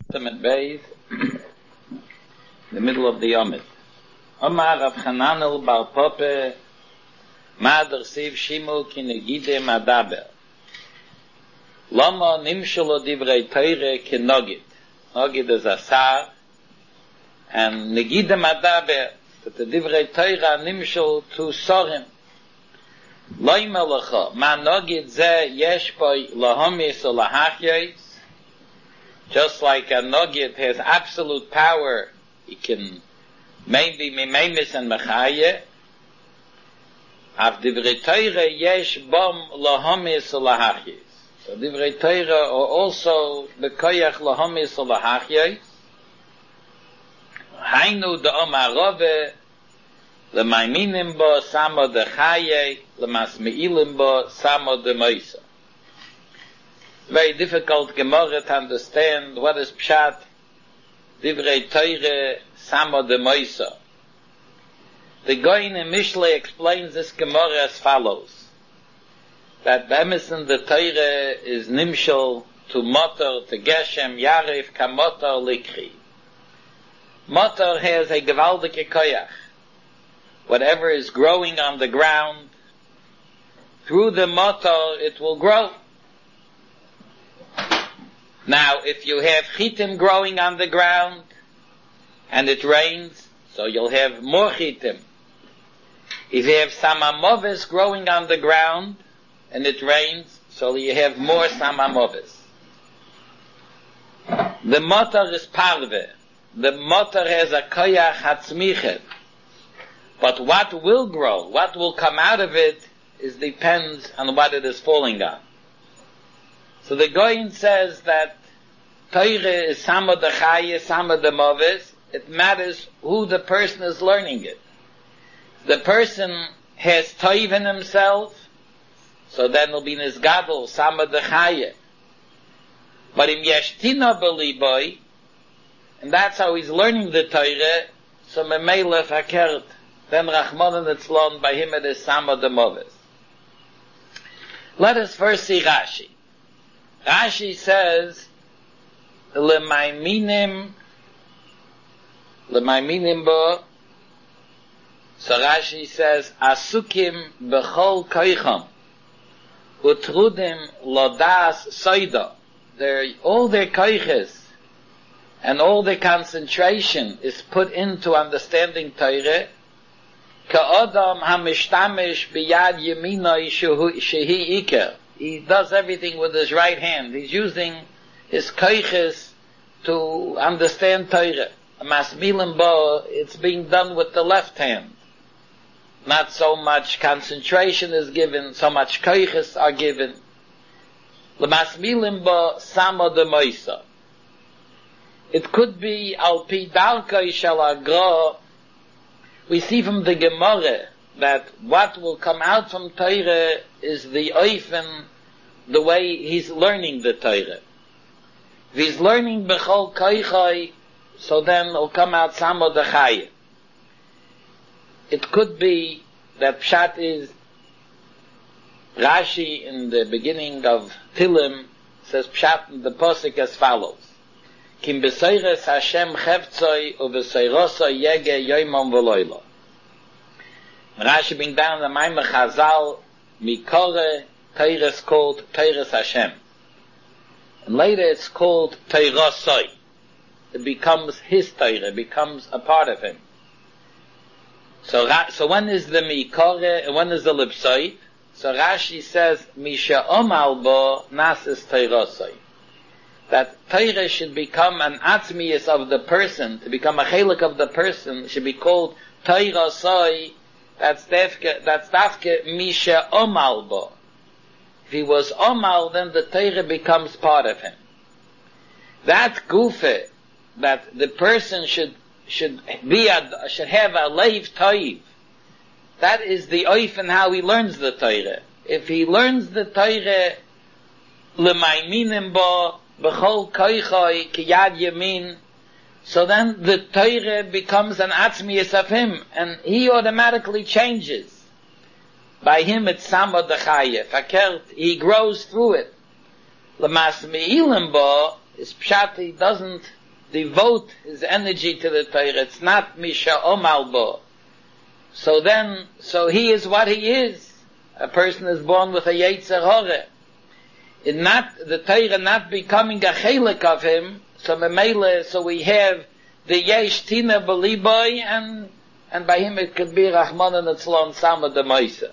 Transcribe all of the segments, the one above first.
Mit Beis, the middle of the Yomit. Omar Rav Chananel Bar Pope, Mader Siv Shimul Ki Negide Madaber. Lama Nimshalo Divrei Teire Ki Nogid. Nogid is a sar, and Negide Madaber, that the Divrei Teire Nimshal to Sorim. Loima Lecha, Ma Nogid Ze Yesh Boi Lahomis O Lahachyos. Just like a nogid has absolute power, he can maybe mimemis and mechaye. Av divrei Torah yesh bom lahomis lahachyos. So divrei Torah are also bekoyach lahomis lahachyos. Hainu de omarove lemaiminim bo samo de chaye lemasmeilim bo samo de moisa. Very difficult Gemara to understand what is Pshat Divrei Teire Samo de Moisa. The Goyin in Mishle explains this Gemara as follows: that the Emerson the Teire is Nimshal to Motor, to Geshem, Yarif, Kamotor, Likri. Motor has a gewaldige koyach. Whatever is growing on the ground, through the motor it will grow. Now, if you have chitim growing on the ground, and it rains, so you'll have more chitim. If you have samamovis growing on the ground, and it rains, so you have more samamovis. The motor is parve. The motor has a koyach hatzmichet. But what will grow, what will come out of it, depends on what it is falling on. So the Goyin says that Teire is Samo de Chaye, Samo de Moves. It matters who the person is learning it. The person has Toiv in himself, so then it'll be Nizgadol, Samo de Chaye. But in Yeshtina Beliboy, and that's how he's learning the Teire, so Memele Fakert, then Rachman and Etzlon, by him it is Samo de Moves. Let us first see Rashi. Rashi says, Lemaiminim bo. So Rashi says, Asukim bechol koicham, utrudim lodas soida. All their koiches and all their concentration is put into understanding Torah. Ka'odam hamishtamish biyad yeminoi shehi iker. He does everything with his right hand. He's using his koiches to understand Torah. Masmilim bo, it's being done with the left hand. Not so much concentration is given, so much koiches are given. Masmilim bo samo de moisa. It could be al pi darkei shel agra. We see from the Gemara that what will come out from Torah is the oifen, the way he's learning the Torah. If he's learning bechol koichai, so then it'll come out Samo de Chaye. It could be that Pshat is Rashi in the beginning of Tilim says Pshat in the Posik as follows: Kim besoires Hashem chevtzoi uvesoirosoi yege yoimon v'loilo. Rashi brings down the Maimah Chazal, Mikore, Torah is called Torah Hashem. And later it's called Torah Soi. It becomes his Torah, becomes a part of him. So when is the Mikore and when is the Lipsoi? So Rashi says, Misha Omal Bo Nasis Torah Soi. That Torah should become an atzmiyus of the person, to become a chelik of the person, should be called Torah Soi. That's dafke Misha Omal Bo. If he was Omal, then the Torah becomes part of him. That gufe, that the person should have a leiv toiv, that is the oif and how he learns the Torah. If he learns the Torah lemaiminim bo b'chol koichoi kiyad yamin, so then the Torah becomes an atzmiyus of him, and he automatically changes. By him it's Samo de Chaye. Fakert, he grows through it. L'mas me'ilim bo, is pshat, he doesn't devote his energy to the Torah. It's not Misha Omal Bo. So he is what he is. A person is born with a Yetzer Hora. The Torah not becoming a chelik of him, so we have the Yesh Tina Beliboy, and by him it could be Rahman and Etzlon Sama de Moisa.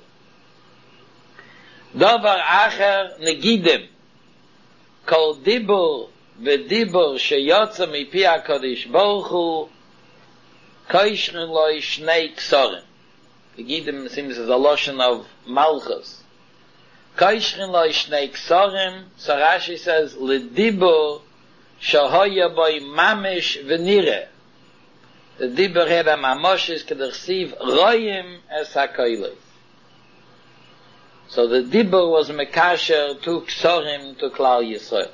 Davar Acher Negidim, Kol Dibur V'Dibur Sheyotza Mipi HaKadosh Baruch Hu, Koishrin Loi Shnei Ksorim. Negidim seems as a lotion of Malchus. Koishrin Loi Shnei Ksorim, so Rashi says, L'Dibur Shahoya Boi Mamish V'Nireh. The Dibur had a Mamoshes could receive Royim as HaKoilos. So the Dibur was Mekasher to Ksorim to Klal Yisrael.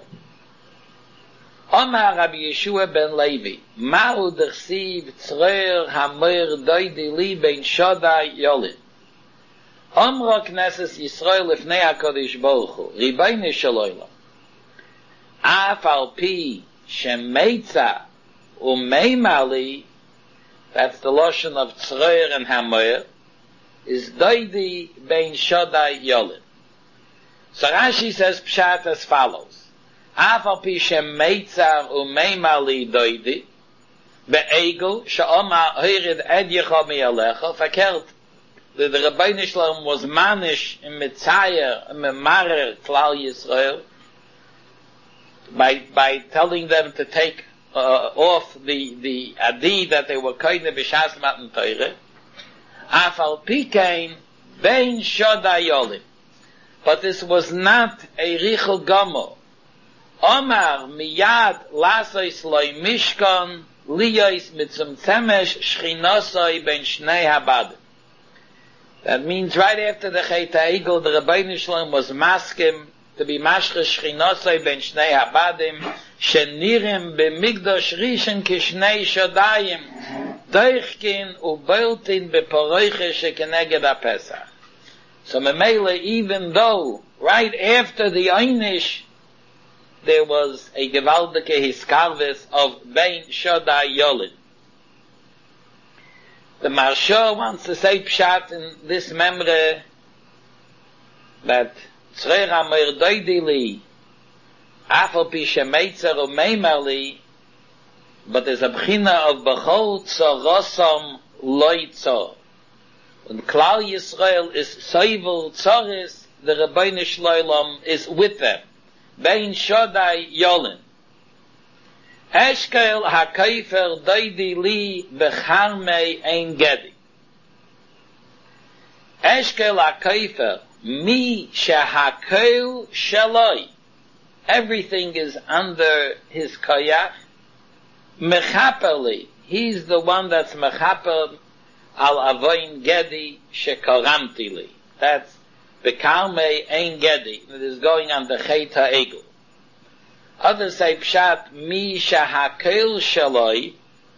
Omar Rabbi Yeshua ben Levi, Ma'u dersiv tzroer hamoir doidi li ben Shodai Yolin. Omra Knesses Yisrael lifnei HaKadosh Baruch Hu, Ribono shel Olam. Af al pi shemeitza umeimali, that's the lotion of tzroer and hamoir, is doidi ben Shodai Yolin. So Rashi says pshat as follows. Afal pi shemeitza umeimali doidi be'egel she'oma hoirid ed yecha mi'alecha, verkehrt. The Ribono shel Olam was manish in Mitzayer, in Memarer Klal Yisrael, by telling them to take off the adi that they were koine b'shas matan Torah. Afal pikein bein Shodai Yolim, but this was not a richel gamo. Omar miyad lasois loy mishkan liyois mitzum temesh shchinosoi ben shnei habadim. That means right after the Chet HaEgel, the Ribono shel Olam was maskim to be mashche shchinosoi ben shnei habadim shenirim b'migdosh rishon kishnei shodayim doichkin u'boltin b'poroiche shekeneged HaPesach. So memele, even though right after the Einish there was a gewaldike hiskarves of bein Shodai Yolin. The Marsha wants to say pshat in this memre that tzroer hamoir doidi li afal pi shemeitzer umeimali, but there's a bchina of bechol tzorosam loy tzor. When Klal Yisrael is soivel tzoris, the Ribono shel Olam is with them. Bein Shodai Yolin. Eshkel HaKofer doidi li becharmei ein gedi. Eshkel HaKofer mi shehakol shaloi. Everything is under his koyach. Mechaperli. He's the one that's mechaper al avoin gedi shekaramti li. That's Bekarmei ein gedi. It is going on the Chet HaEgel. Others say pshat mi shahakol shaloi.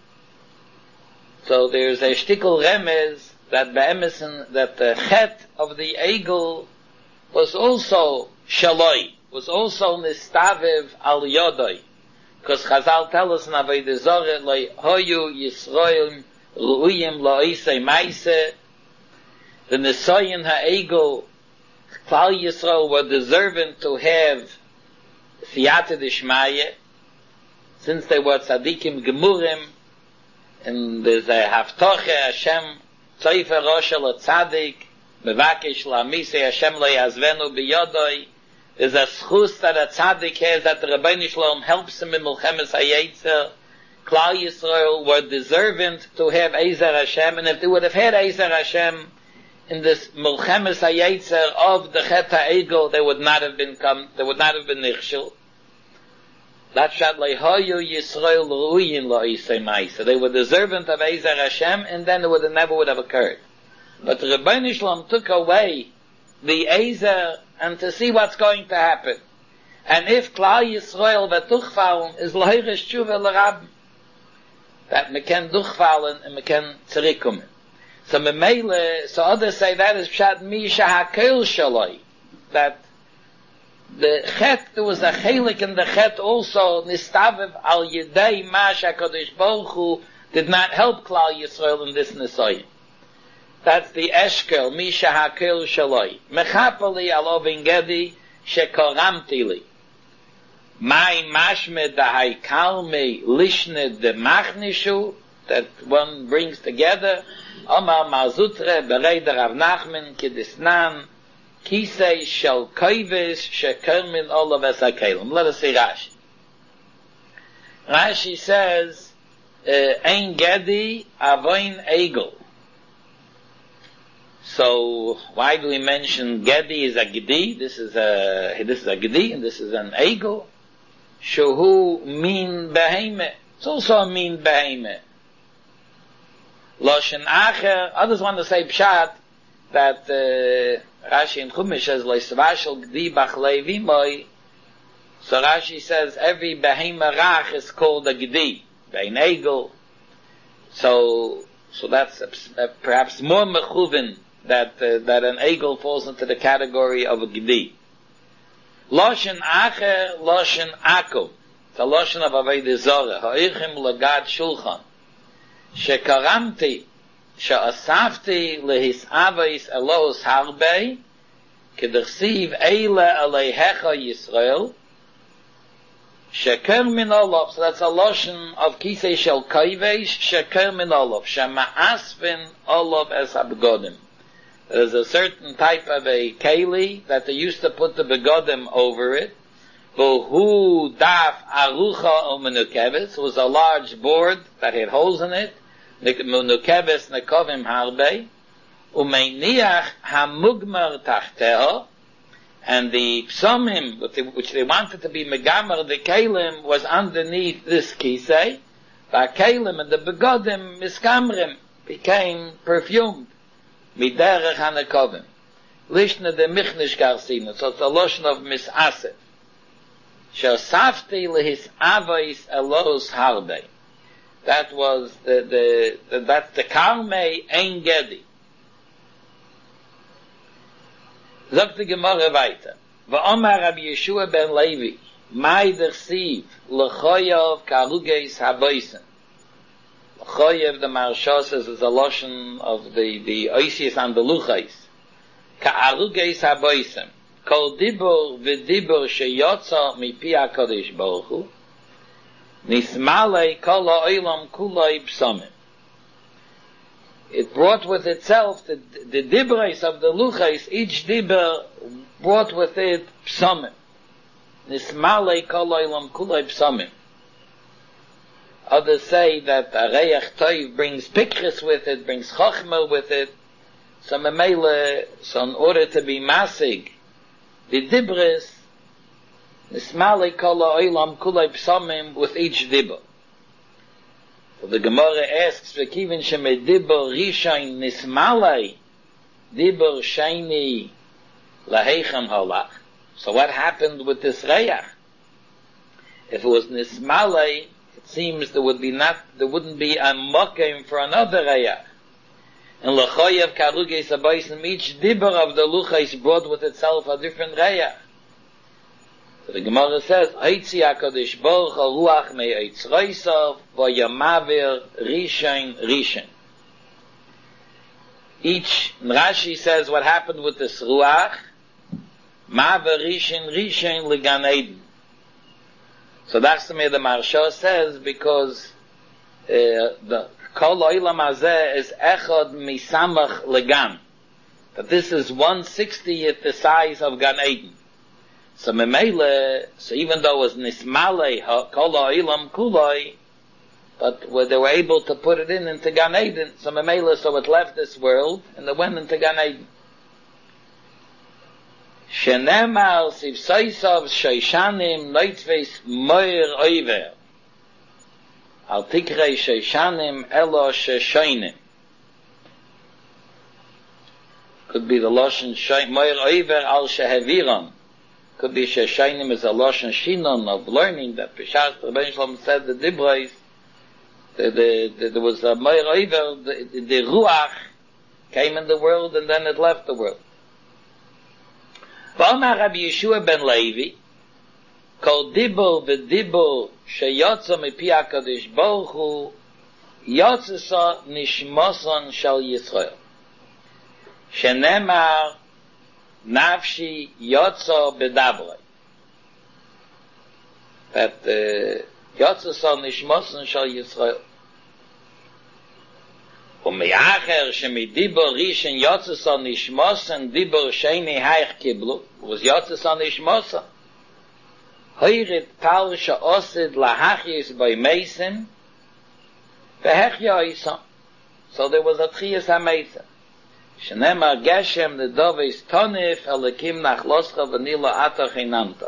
So there's a shtickle remez that be'emessen that the chet of the Egel was also shaloi, was also nistavev al yodoi. Because Chazal tell us in Avodah Zorah lo hoyu Yisroel ru'uyim lo'isei maise. The Nisoyin HaEgel Klal Yisrael were deserving to have Siyata D'Shmaya, since they were tzadikim gemurim, and there's a haftoche Hashem tzoifer rosha l'tzadik, mevakesh la'misei Hashem lo yazvenu b'yodoi. There's a schus that a tzadik has, that the Ribono shel Olam helps him in Milchemes HaYetzer. Klal Yisrael were deserving to have Ezer Hashem, and if they would have had Ezer Hashem in this Milchemes HaYetzer of the Chet HaEgel, they would not have been nichshel. That's shat lehoyu Yisrael ru'uyin lo'isei ma'isa. They were deserving of Ezer Hashem, and then it never would have occurred. But the Ribono shel Olam took away the Ezer, and to see what's going to happen. And if Klal Yisrael v'tuchfallen is l'hirish tshuva l'rabim, that me ken duchfallen and me ken tzirikumen. So memele, so others say that is pshat mi shahakol shaloi, that The chet, there was a chelik in the chet also, nistavev al yedei ma shakadosh Baruch Hu did not help Klal Yisrael in this Nisoyin. That's the Eshkel, Misha Hakel Shaloi. Mechapali alovin gedi shekoramti li. Mai mashme dahai kalme lishne de machnishu, that one brings together. Omar Mazutre bereider Rav Nachman Kedisnan Kisei shel koives shekermin olav es hakelim. Let us see Rashi. Rashi says, Ein gedi avoin egel. So why do we mention gedi is a gedi? This is a gedi and this is an egel. Shuhu min beheme. It's also a min beheme. Loshen acher. Others want to say pshat that Rashi in Chumash says leisvashel gedi bach levimoi. So Rashi says every behema rach is called a gedi, bein egel. So that's perhaps more mechuvin that an egel falls into the category of a gedi. Loshen acher, loshen akum. It's a loshen of avodah zarah. Ha'irchim lagad shulchan. Shekaramti, she'asafti lehis avos elos harbei, kedersiv eile aleihecha Yisrael, sheker min olav. So that's a loshen of kisei shel kaivesh, sheker min olav, shema'asvin olav es abgodim. There's a certain type of a keli that they used to put the begodim over it. Bohu daf arucha umenukeves was a large board that had holes in it. Menukeves nekovim harbe. Umeiniach hamugmar tachteho. And the psomim, which they wanted to be megamar, the kelim, was underneath this kisei. The kelim and the begodim miskamrim became perfumed. Miderech hanekovim. Lishna de michnish garsina. So it's a lotion of misasef. She'osafti lehis avos elos harbe. That was that's the karmei ein gedi. Sagt die Gemara weiter. Va'omar Rabbi Yeshua ben Levi, mai dersiv lechoyov karugeis haboisen. Lechoyev, the Maharsha says, is a lotion of the oisius and the luchais. Ka'arugeis haboisen. Kol dibur v'dibur sheyotza mipi HaKadosh Baruch Hu. Nismalei kol ha'olam kuloi psomim. It brought with itself the dibrais of the luchais, each dibur brought with it psomim. Nismalei kol ha'olam kuloi psomim. Others say that Areach Toiv brings pikris with it, brings chochmah with it. So in order to be masig, the dibris, nismalei kol ha'olam kulei psomim with each dibur. So the Gemara asks, v'kivin shemei dibur rishain nismalei, dibur shaini laheichan halach. So what happened with this reyach? If it was nismalei, it seems there wouldn't be a mokim for another reyach. And lechoyev karugeis haboisen, each dibur of the luchais brought with itself a different reyach. So the Gemara says, Haitzi HaKadosh Baruch Hu ruach me'etz roisav v'yamavir rishain. Each, Rashi says what happened with this ruach, maver rishain legan Eden. So that's the way the Maharsha says, because the kol oilam hazeh is echad misamach legan. That this is 1/60th the size of Gan Eden. So memele, so even though it was nismalei kol ha'olam kuloi, but they were able to put it into Gan Eden. So memele, so it left this world and it went into Gan Eden. Shenemar sivsoisav sheishanim noitves moir oiver. Al tikrei sheishanim elo sheshoinim. Could be the loshen moir oiver al sheheviram. Could be sheshoinim is a loshen shinon of learning that Peshach the Rebbeinu Shalom said the dibrais. There was a moir oiver, the ruach came in the world and then it left the world. V'amar Rabbi Yeshua ben Levi, kol dibur v'dibur sheyotza mipi HaKadosh Baruch Hu, yotzesa nishmoson shel Yisrael. Shenemar nafshi yotza bedavrei. That yotzesa nishmoson shel Yisrael. ומאחר שמדיבור ראשון יוצא נשמוסן דיבור שני הייך קיבלו was יוצא נשמוסן הוירת טל שעוסד להחייס בי מייסן והחיה איסן so there was a tchiyas ha-meisan שנאמר גשם לדובס תונף אלוקים נחלוסך ונילו עתה חיננת.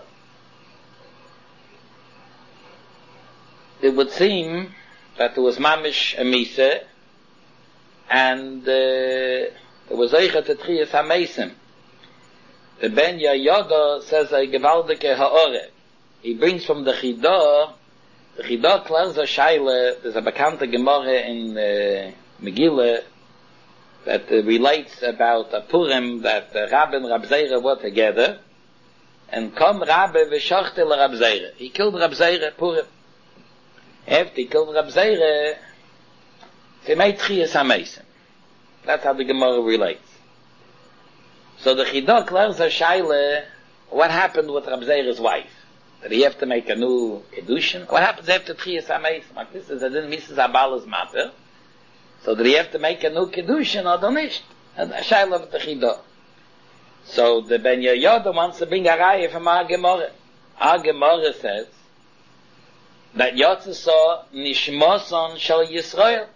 It would seem that there was mamish a misa and there was Eicha Tetchiyas HaMeisim. The Ben Yayoda says a gewaldike ha'ore. He brings from the Chidah clears a shaila. There's a bekannte Gemara in Megillah that relates about a Purim that Rabbi and Rab Zeira were together, and come Rabbi v'shachtel Rab Zeira. He killed Rab Zeira Purim. After he killed Rab Zeira, he made Tchiyas HaMeisim. That's how the Gemara relates. So the Chidah clears a shaila, what happened with Rab Zeira's wife? Did he have to make a new Kedushin? What happens after Tchiyas HaMeisim? Like this is a din Mrs. Abala's matter. So did he have to make a new Kedushin or don't? And a shaila of the Chidah. So the Ben Yehoyada wants to bring a raya from our Gemara. Our Gemara says that Yotzesa nishmoson shel Yisrael.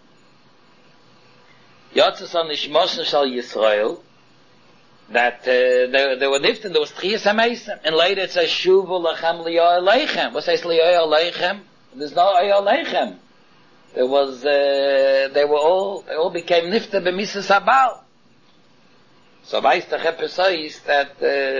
Yotzesa nishmoson shel Yisrael. That they were lifted, there was Tchiyas HaMeisim. And later it says Shuvu lachem li'oh aleichem. What says li'oh aleichem? There's no oh aleichem. There was they all became nifta b'misas habal. So weiß der Rebbe says that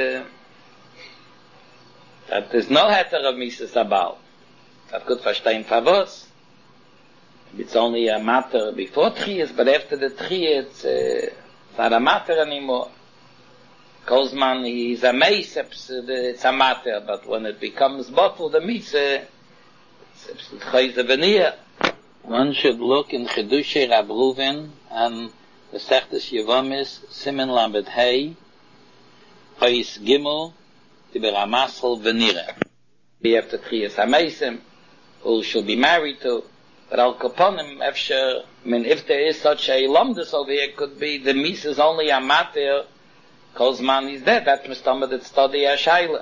there's no heter of misas habal. That could verstehen favos. It's only a matter before Tchiyas, but after the Tchiyas, it's not a matter anymore. Kozman, he's a meiseps, it's a matter, but when it becomes bottled, the misa, it's chayz a veneer. One should look in Chedushay Rab Reuven and the Sechtes Yevomis, Simen Lamed Hey, Ois Gimel, Tiber Amasel Venira. We have to Tchiyas HaMeisim, who should be married to, but Al Kaponim, if there is such a lomdus over here, it could be the misa is only a matter, Kozman is dead. That's Mr. that study a shaila.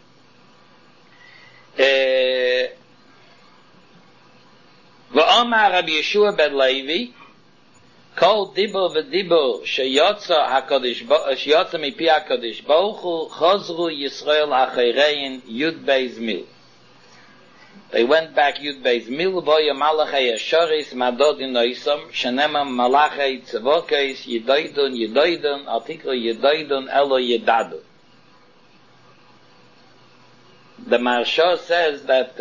V'omar Rabbi Yeshua ben Levi, kol dibur v'dibur sheyotza mipi HaKadosh Baruch Hu chozru Yisrael acherein Yud Beis Mil. They went back Yud Beis Mil boya malachei ashoris madodin oisam shenema malachei tzevokes yidoidun artiklo yidoidun elo yidadu. The Maharsha says that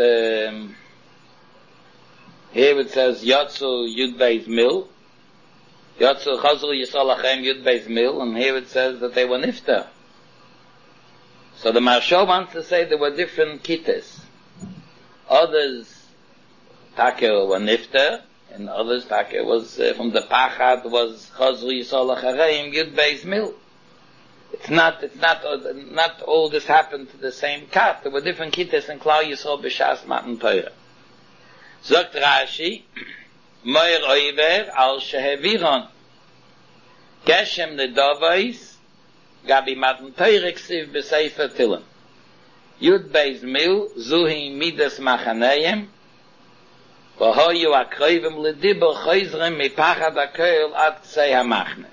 here it says Yotzu Yud Beis Mil, Yotzu Chazru Yisrael Achem Yud Beis Mil, and here it says that they were nifta. So the Maharsha wants to say there were different kitas. Others, Take were nifta, and others, Take was from the Pachad, was Chazru Yisrael Achem Yud Beis Mil. It's not all this happened to the same cat. There were different kitas in Klal Yisrael b'Shas Matan Torah. Zogt Rashi, Moir Oiver al Sheheviron Geshem Nedovais Gabi Matan Torah Ksiv b'Sefer Tilim Yud Beis Mil Zuhi Midas Machaneyim V'hoyu Akroivim L'dibur Choizrim Mipachad HaKoil Ad Ksei HaMachne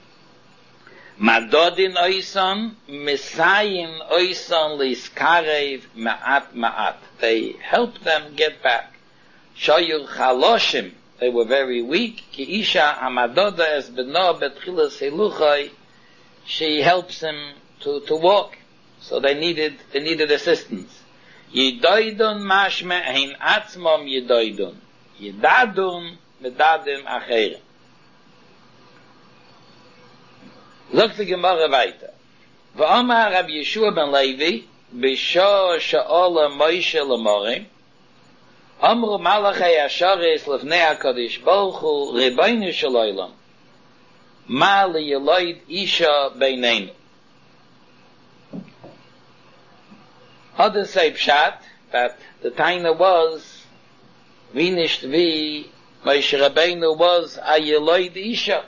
Madodin Oison Misayin Oison Liskarev Ma'at Ma'at. They helped them get back. Shoyur Chaloshim, they were very weak. Ki Isha Hamadoda Es Beno Betchilas Hiluchai, she helps him to walk. So they needed assistance. Yidoidun Mashme Hein Atzmom Yidoidun. Yidadun Medadim Acherim. Look the Gemara weiter. V'amar Rabbi Yeshua ben Levi, b'sho sha'ola Moshe l'morim, amru malachei asharis lefnei HaKadosh Baruch Hu, Ribono shel olam, ma li'yolid isha beineinu. Others say pshat, that the taina was, wie nicht wie Moshe Rabbeinu was a yolid isha.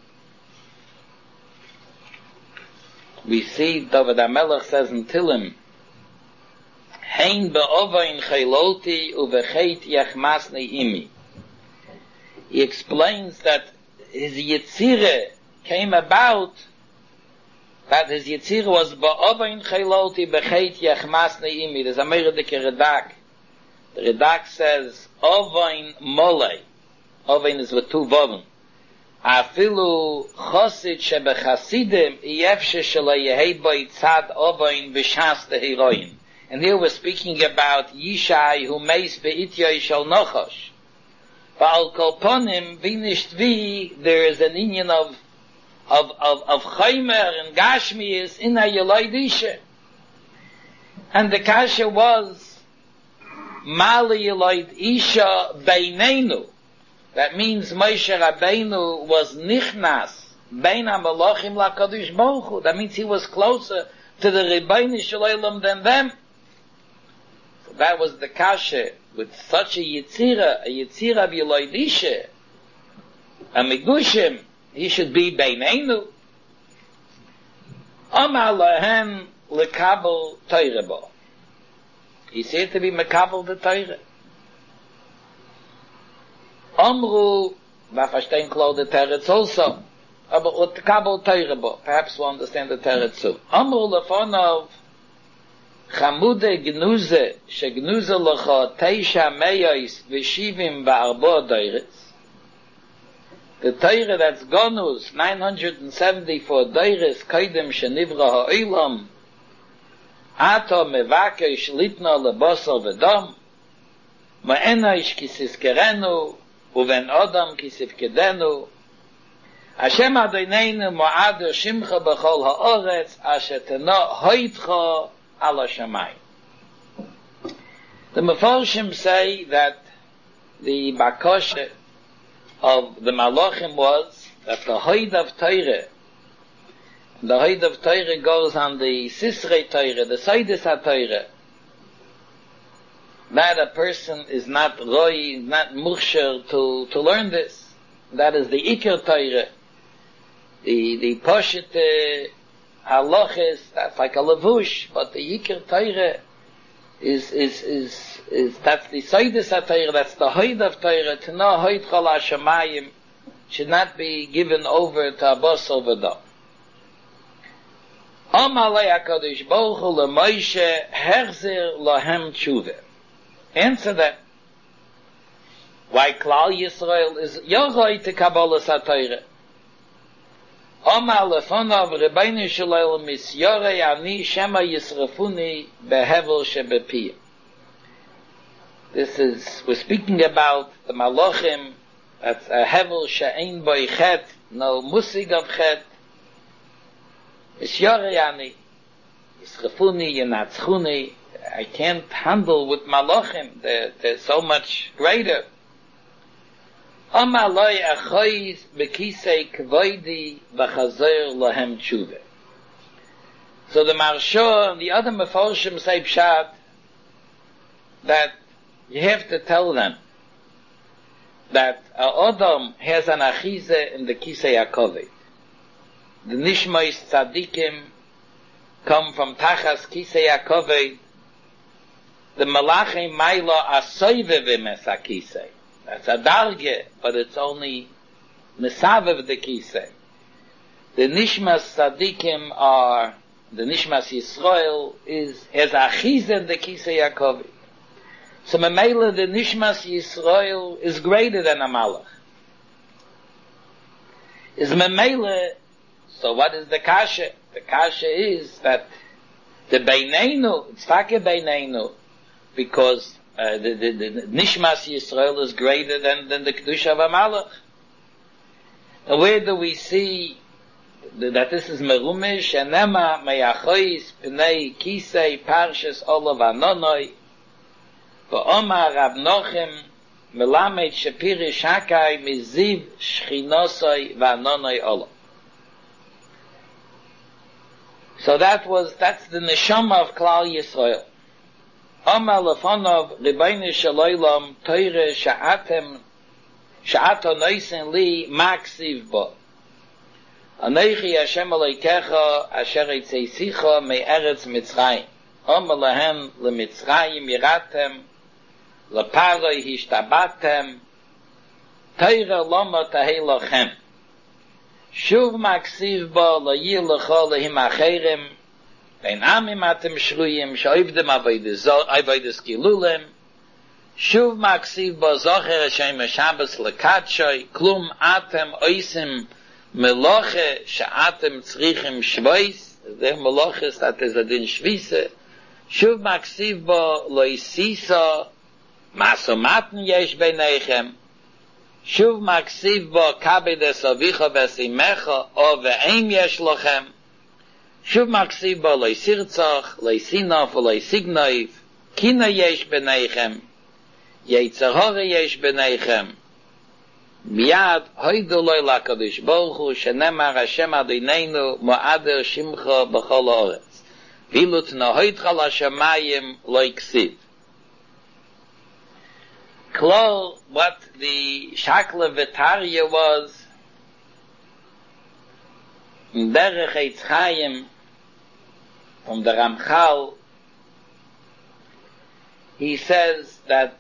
We see David HaMelech says in Tillim, Hein be'ovain chayloti uvechet yachmasni imi. He explains that his Yetzirah came about, that his Yetzirah was be'ovain chayloti bechet yachmasni imi. There's a Meredike Redak. The Redak says, Ovain molei. Ovain is with two vavim. Afilu chosid shebechasidim yefshe shelo yehed bo tzad ovain b'shas dehiroin. And here we're speaking about Yishai who meis be'ityoy shel Nochosh. Ba'al kol ponim v'nisht vi, there is an inyan of chaymer and gashmius in a yolid isha. And the kasha was mali yolid isha beinenu. That means Moshe Rabbeinu was nichnas bein ha-malachim la-Kadosh Baruch Hu. That means he was closer to the Ribono shel olam than them. So that was the kasha. With such a Yetzirah of Yolid Isha, a Megushim, he should be beinenu. Amar lahem lekabel Torah bo. He said to be mekabel the Torah. Amru, we verstehen klar the Teretz also, aber ut kabel Torah bo. Perhaps we'll understand the Teretz too. Amru lefonov Chamude Gnuze, shegnuze lecha teisha meyos v'shivim v'arbo doiretz. The Torah that's gonus 974 doiretz kaidem shenivra ha'olam, ato mevakesh litna lebosar v'dam, ma'enosh kisizkerenu, uven odam kisivkedenu, Hashem Adonenu mo'adu shimcha b'chol ha'oretz, asher teno hoitcha ala shamayim. The Mefarshim say that the bakosha of the Malachim was that the Hoid of Torah, the Hoid of Torah goes on the Sisrei Torah, the Seidus HaTorah, that a person is not roi, not muksher to learn this. That is the Iker Torah, the Poshet halachis, that's like a levush, but the Iker Torah is that's the Seidus HaTorah, that's the Hoid of Torah, to know Hoid Chol HaShamayim should not be given over to Abbas Ovadam. Amalei HaKadosh Baruch Hu leMoshe Hechzer Lahem Tshuva. Answer that. Why Klal Yisrael is Yochai to Kabbalas HaTorah. Omar lefonav Ribono shel olam misyarei ani shema yisrafuni behevel shebepiyim. This is, we're speaking about the Malachim, that's a hevel she'ein boi chet, no musig of chet. Misyarei ani, yisrafuni, yenatzchuni. I can't handle with Malachim, they're so much greater. Amaloi achois bekisei kvoidi v'chazer lahem tshuva. So the Marsha and the other Mefarshim say pshat that you have to tell them that Adam has an achize in the kisei hakoved. The nishmos tzadikim come from tachas kisei hakoved. The malachim maila asoive v'mes hakisei. That's a darge, but it's only mesavev the kisei. The nishmas tzadikim are, the nishmas Yisrael has achiz in the kisei hakoved. So memela the nishmas Yisrael is greater than a malach. Is memela, so what is the kasha? The kasha is that the beinenu, it's take beinenu, because the Nishmas Yisrael is greater than the Kedusha of a Malach. And where do we see that this is merumish, enema meyachois pnei kisei parshas olav anonoi, va'omar Rab Nochem melamed shapiri shakai miziv shchinosoi va'anonoi olav. So that's the neshama of Klal Yisrael. Omar lefonov Ribono shel Olam Torah sha'ato noisen li maksiv bo. Anochi Hashem Elokecha asher etzeisicha me'eretz Mitzrayim. Omar lehem leMitzrayim yiratem leparoi hishtabatem Torah lama tahei lochem. Shuv maksiv bo loyil lecho lehim acherim Ein amim atem shluyim shoivdem avodas kilulem Shuv maksiv bo zocher Hashem Shabbos lekatshoy klum atem oisim meloche she'atem tzrichim shvois der meloches that is adin shvise Shuv maksiv bo loisisa masomatn yesh beinechem Shuv maksiv bo kabedes avicha vesimecha o ve'eim yesh lochem Shuv maksiv bo loisirtzach loisinaf loisignoiv kina yesh beinechem Yetzer hara yesh beinechem Miyad hoidu loy lakadosh baruch hu shenemar Hashem Adonenu mo'ader shimcha b'chol haaretz vilut nahoidcha l'shamayim lo ksiv. Klal, what the Shakla V'Tarya was in Derech Eitz Chaim from the Ramchal, he says that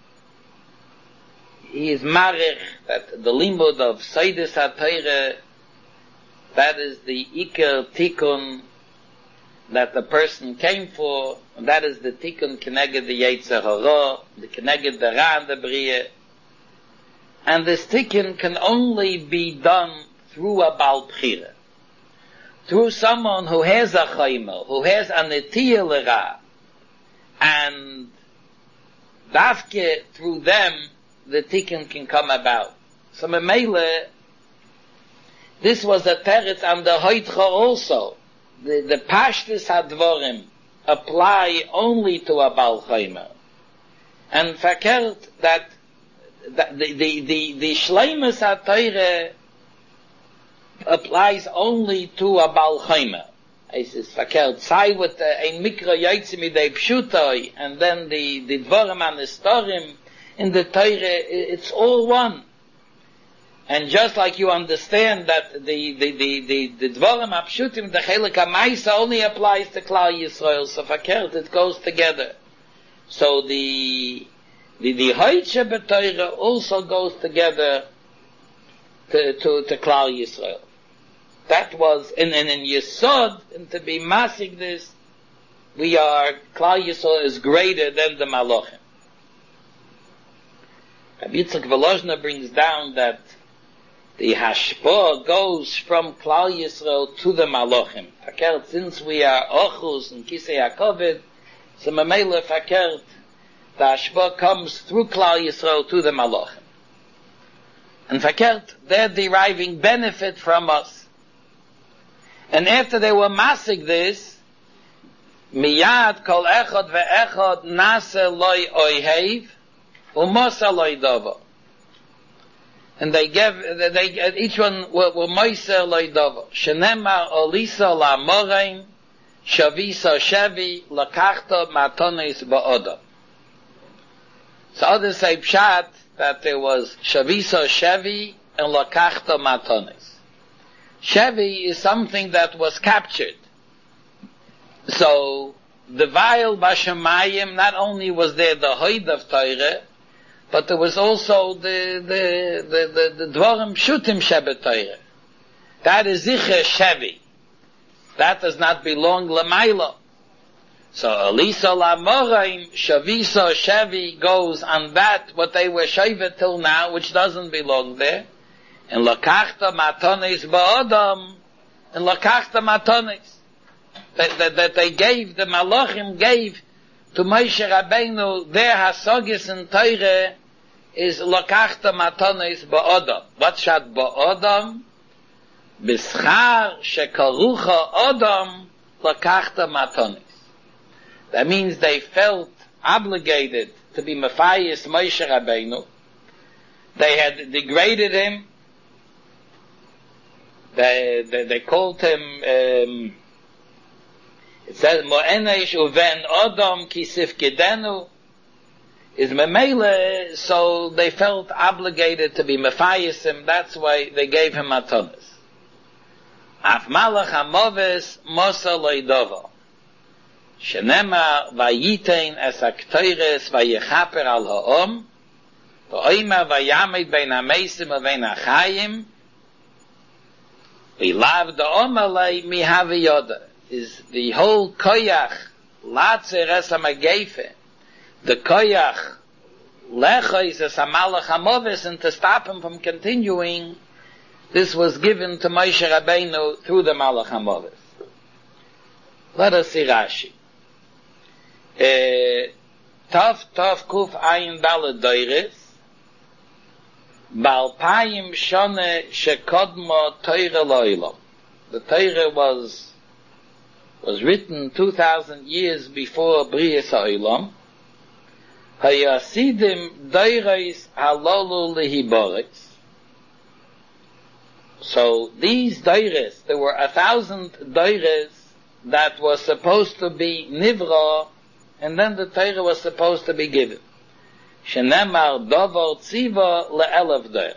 he is marich, that the limud of Seidus HaTorah, that is the Iker Tikkun that the person came for, and that is the Tikkun Keneged the Yetzer Hara, the Keneged the Ra and the Bria. And this Tikkun can only be done through a Baal Bchira, through someone who has a Chaymer, who has a Netiyah L'Ra, and Dafke through them the Tikkun can come about. So Memele, this was a teretz on the Hoitcha also. The Pashtus HaDvorim apply only to a Baal Chaymer. And verkehrt that the Shleimus HaTorah applies only to a Baal Chaymer. Es ist verkehrt, sei with ein Mikro Yotzim Midei Pshutoi, and then the Dvorim and the Storim in the Torah, it's all one. And just like you understand that the Dvorim Apshutim, the Chelik HaMaisa only applies to Klal Yisrael, so verkehrt, it goes together. So the Hoitche B'Torah also goes together to Klal Yisrael. That was, and in Yesod, and to be masig this, Klal Yisrael is greater than the Malachim. Rabbi Yitzchak Volozhner brings down that the Hashpah goes from Klal Yisrael to the Malachim. Fakert, since we are Ochus and Kisei HaKoved, so Mamela Fakert, the Hashpah comes through Klal Yisrael to the Malachim. And Fakert, they're deriving benefit from us. And after they were masig this, Miyad kol echad ve'echad nase loy oihev, umosa loy dova. And they each one were moiser loy dova. Shenemar olisa la morein, shavisa shevi, lakachta matonis ba'odam. So others say pshat that there was shavisa shevi and lakachta matonis. Shevi is something that was captured. So, the Vail Bashamayim, not only was there the Hoid of Torah, but there was also the Dvorim Shutim Shebet Torah. That is Zicher Shevi. That does not belong Lamaila. So, Elisa Lamoraim, Shavisa Shevi goes on that, what they were Shevet till now, which doesn't belong there. And lakachta matonis ba'odam, and lakachta matonis. That they gave, the Malachim gave to Moshe Rabbeinu, their hasogis in Torah is lakachta matonis ba'odam. What shat ba'odam? Bischar shekarucha Adam lakachta matonis. That means they felt obligated to be Mephias Moshe Rabbeinu. They had degraded him. They called him, it says, Mo'enesh uven Adam kisif gedenu, is Memele, so they felt obligated to be Mephias him, that's why they gave him Matonis. Af malach hamoves mosa loidova. Shenema vayitein es akteires vayechaper al ha'om, v'oima vayamid bein ha-meisim uvein ha-chayim, v'lav da'om alei mihavi yoda. Is the whole koyach, latzer es ha-magefe, the koyach, lechois es ha-malach ha-moves, and to stop him from continuing, this was given to Moshe Rabbeinu through the Malach HaMoves. Let us see Rashi. Tov Kuf Ayin Daled Doiris Balpayim Shone Shekodmo Teire Loilam. The Teire was written 2,000 years before Brias HaOlam. Hayasidim Doiris Halolu Lehiboris. So these daires, there were 1,000 daires that was supposed to be nivra, and then the Torah was supposed to be given. Shenemar dovar tziva le'elef dair.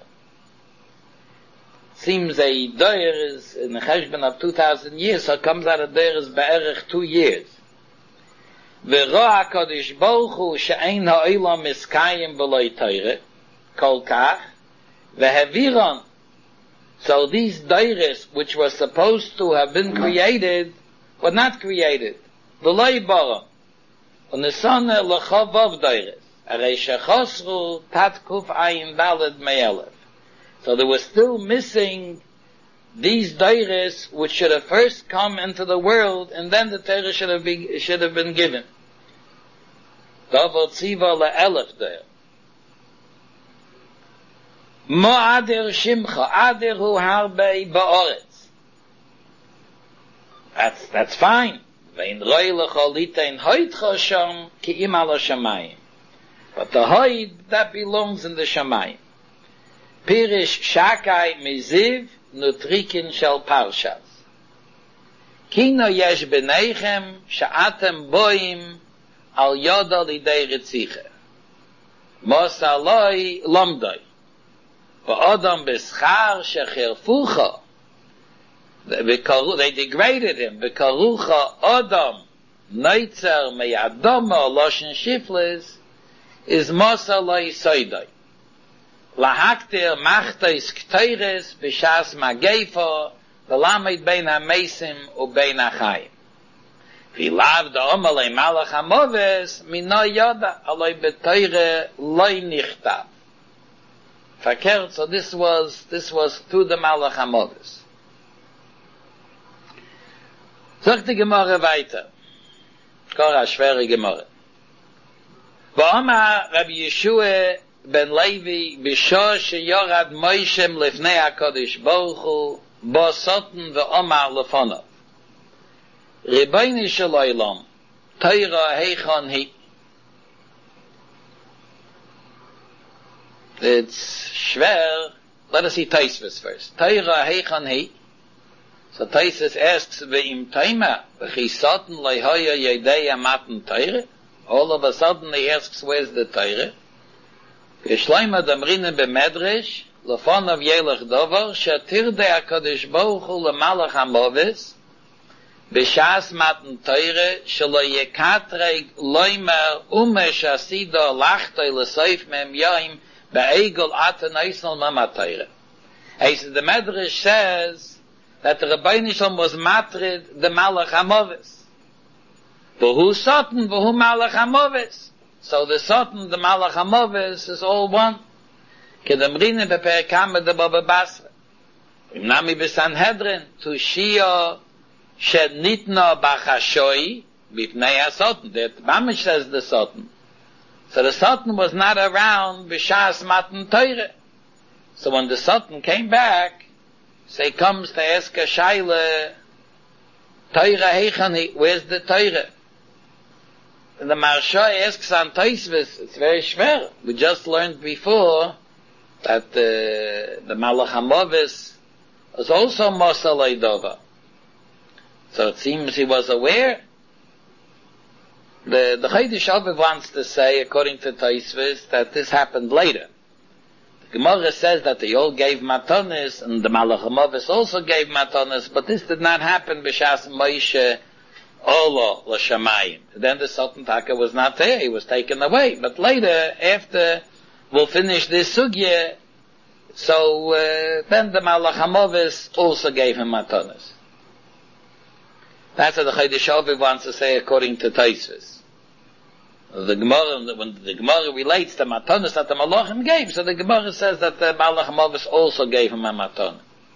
Seems a dair is in the cheshbon of 2,000 years, so it comes out of dair is be'erech 2 years. V'ro HaKadosh Baruch Hu she'ein ha'olam miskayim v'loi Torah, kol kach, v'heviron. So these daires, which were supposed to have been created, were not created. V'loi bara. U'nesane l'chavav daires. Arei shechosru tat kuf ayin daled me'elef. So there was still missing these daires which should have first come into the world, and then the Torah should have been given. Davar tziva le'elef dair. Mo ader shimcha, ader hu harbe ba'oretz. That's fine. Vein roi lecha litein hoitcha sham ki im ala shamayim. But the hoid, that belongs in the shamayim. Pirish shakai miziv nutrikin shel parshas. Kino yesh beneichem sha'atem boim al yoda lidei ritziche. Mos aloi lomdoi. V'odam b'schar shechirfucha. They degraded him. V'karucha odam neitzer meyadoma loshen shifles is mosa loy soidoi. Lahaktir machtais kteires b'shas mageifa v'lamed bein ha-mesim u'bein ha-chayim. V'lav da'omalei malach ha-moves mino yoda aloi b'teire loy nichtav. Verkehrt, so this was through the Malach HaMoves. Sagt die Gemorre weiter. Kora schwere Gemorre. V'omar Rabbi Yeshua ben Levi b'shor sheyorad Moshem lefnei HaKadosh Baruch Hu bo soten v'omar lefonav. Ribono shel olam, Torah heichon hi. It's schwer. Let us see Taisvis first. Teira heichon hi. So Taisvis asks, ve'im taima, v'chisoten leihoya yedeya matan teire. All of a sudden he asks, where's the teire? V'shleima damrine b'medresh, lefonav yelech dover, shetirde HaKadosh Baruch Hu lemalach hamoves, b'shas matan teire, shelo yekatreg loimer umesh asido lachtoi lesoif mem yoim, Be'egel atanaisal mamatayre. He says, the Medrash says that the Ribono Shel Olam was matrid the Malach HaMoves. V'hu Soten, v'hu Malach HaMoves. So the Soten, the Malach HaMoves is all one. Kedamrine beper kamed de Baba Basra. Imnami b'Sanhedrin, to Shio shed nitno b'chashoi b'pnei ha-Soten. The Mamish says the Soten. So the Satan was not around b'shas matan Torah. So when the Satan came back, So he comes to ask a Shaila, Teire Heichani, where's the Teire? And the Maharsha asks on Tosfos, it's very schwer. We just learned before that the Malach HaMovis was also Mosa Leidova. So it seems he was aware. The Chodesh Aviv wants to say, according to Tosfos, that this happened later. The Gemara says that they all gave matanis, and the Malach HaMovis also gave matanis, but this did not happen b'shas Moshe Olo l'shamayim. Then the Sultan Taka was not there; he was taken away. But later, after we'll finish this sugya, so then the Malach HaMovis also gave him matanis. That's what the Chodesh Aviv wants to say, according to Tosfos. The Gemara, when the Gemara relates the matanis that the Malachim gave, so the Gemara says that the Malach HaMovis also gave him a matanis.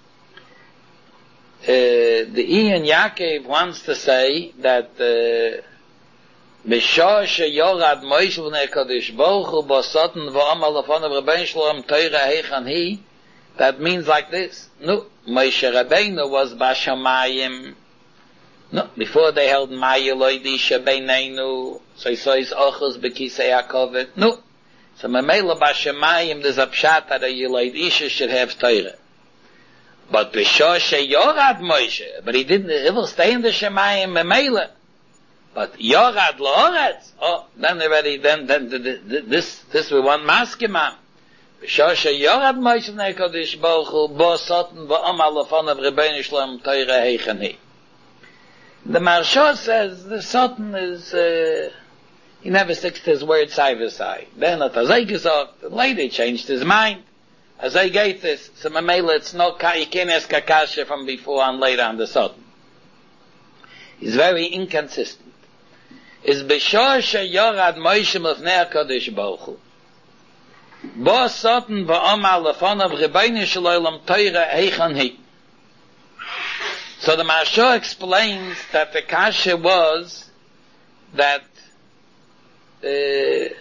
The Ian Yaakov wants to say that B'shah sheyorad Moshe v'nei Kadosh Baruch Hu b'soten v'amal lefonav Rabbeinu Shalom Teira Heichan Hi. That means like this. No, Moshe Rabbeinu was b'shamayim. No, before they held Maya Loidi Shabeinu, so he saw his ochos b'kisei hakovet. No, so Mamela b'shamayim there's a pshat that a Yelid Isha should have Teira. But B'shah sheyorad Moshe, but he will stay in the Shemayim Mamela. But Yorad La'oretz, then this we want maskima. B'shah sheyorad Moshe v'nei Kadosh Baruch Hu bo soten v'amal lefonav Rabbeinu Shalom Teira Heichan Hi. The Maharsha says the Soten is, he never sticks to his word side by side. Then at Azay gesagt, later he changed his mind. Azay gave this, so Mamela it's no, you can't ask a kasha from before and later on the Soten. He's very inconsistent. Is B'shah sheyorad Moshe l'fnei HaKadosh Baruch Hu. Bo Soten v'amal lefonav Rabbeinu Shalom Teira Heichan Hi. So the Maharsha explains that the kasha was that there's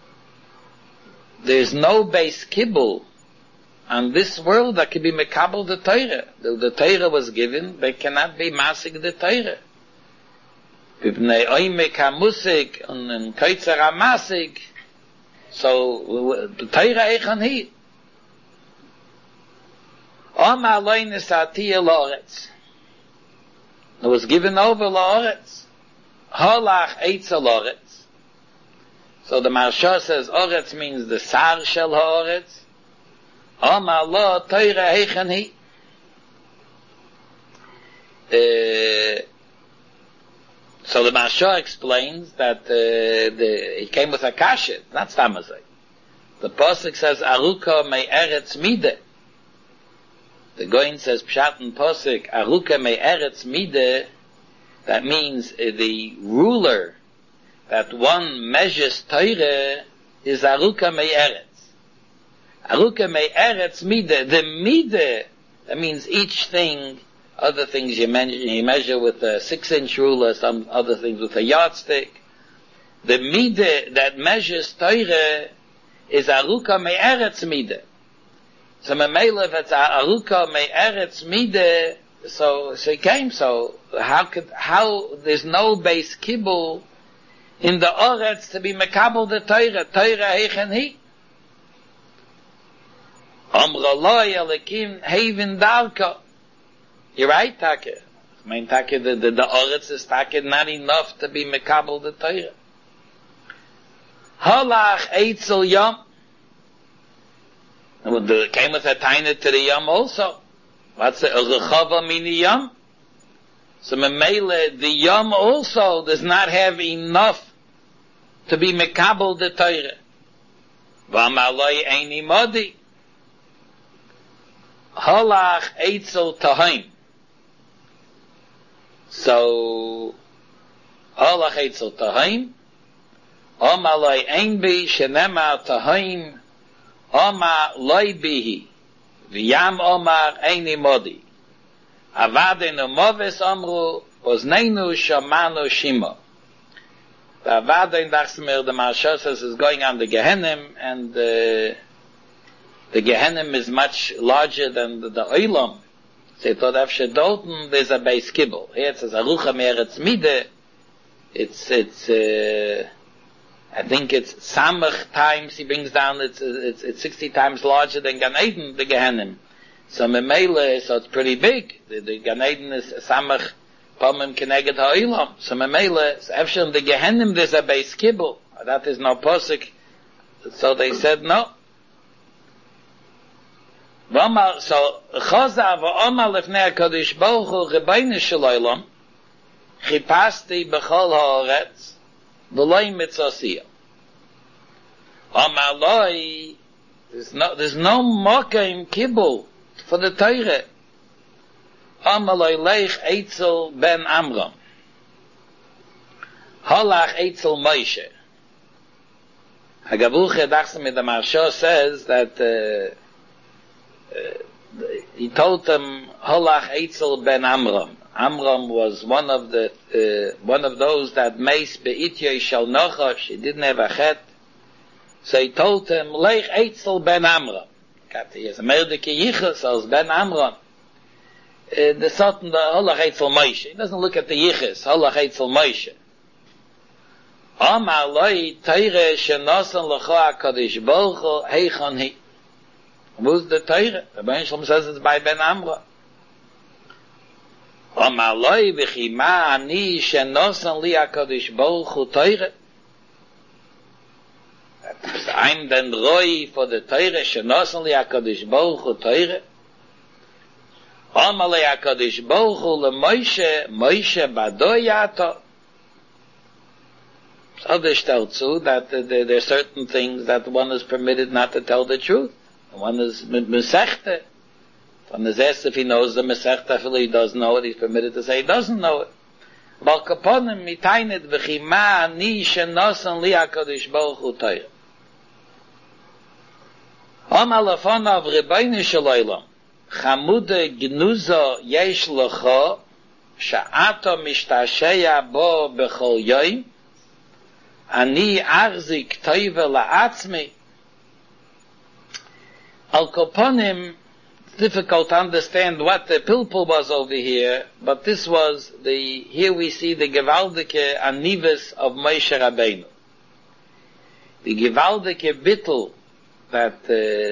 no base kibbul on this world that can be mekabel the Torah. The Torah was given, they cannot be masig the Torah. B'nei oimek hamusik and koitzer hamasig. So the Torah eichan hi. Oma aloin es atiyah la'oretz. It was given over la'oretz. Halach eitzel la'oretz. So the Maharsha says oretz means the sar shel ha'oretz. Oma lo Teira Heichan Hi. So the Maharsha explains that he came with a kasha, not stamazay. The pasuk says Aruka mei eretz mide. The Goin says Pshat and Posik, Aruka me eretz mide, that means the ruler that one measures Torah is Aruka me eretz. Aruka me eretz mide, the mide, that means each thing, other things you measure with a 6-inch ruler, some other things with a yardstick. The mide that measures Torah is Aruka me eretz mide. So Mamela, if it's Aruka me eretz mide, so he came, so how there's no base kibbul in the Oretz to be mekabel the Torah Heichan Hi. Amra loy alekim heivin darka. You're right, Taka. I mean, Taka, the Oretz is Taka not enough to be mekabel the Torah. Halach eitzel yom. And there came with a taina to the yom also. What's the rechava mini yom? So Mamela, the yom also does not have enough to be mekabel the Torah. V'amaloi eini modi. Halach eitzel tahaim. So halach eitzel tahaim. Amaloi ein bi shenema tahaim. Oma loy bihi, v'yam omar eini modi. Avadenu moves omru, oznenu shamanu shimo. The Avadenu Dachsmer, the Maharsha says, is going on the Gehenim, and the Gehenim is much larger than the Olam. So he thought after Dalton there's a base kibble. Here it says Arucha Meretz Mide. It's I think it's Samach times he brings down. It's 60 times larger than Gan Eden, the Gehenim. So Memele, so it's pretty big. The Gan Eden is Samach Pomim Keneged Ha'ilam. So Memele, so after in the Gehenim there's a base kibble. That is no posik. So they said no. So Chaza v'Omar lefnei HaKadosh Baruch Hu Rebbeinu Shel Olam Chipasti b'chol ha'oretz v'loi mitzosiyah. Omar loi, there's no mokim kibbul for the Torah. Omar loi leich Eitzel ben Amram Halach Eitzel Moshe. Hagabuche Dachsam in the Marsha says that he told them Halach Eitzel ben Amram. Amram was one of those that meis beitya shel nochash. He didn't have a chet, so he told him Leich Eitzel ben Amram. He has a merdeke yichus als ben Amram. The Satan the Halach Eitzel Moshe. He doesn't look at the yichus Halach Eitzel Moshe. Amar loi teire shenosan l'cho HaKadosh Baruch Hu heichon hi. Who's the teire? The Ben Shalom says it's by Ben Amram. Amar loi v'chi ma ani shenosan li HaKadosh Baruch Hu teire. I'm then roi for the teire shenosan li HaKadosh Baruch Hu teire. Amar li HaKadosh Baruch Hu le Moshe badoi yato. Others stellt zu that there are certain things that one is permitted not to tell the truth. One is Mesechte. One is asked if he knows the Mesechte, if he doesn't know it, he's permitted to say he doesn't know it. Bal kaponim mitainet v'chi ma ani shenosan li HaKadosh Baruch Hu Torah. Amar lefonav Rebbeinu Shel Olam chamude gnuza yesh lecho sha'ato mishtashea bo b'chol yoyim Ani arzik toive la'atzmi. Al koponim, it's difficult to understand what the pilpul was over here, but this was here we see the gewaldike anivis of Moshe Rabbeinu. The gewaldike bittul that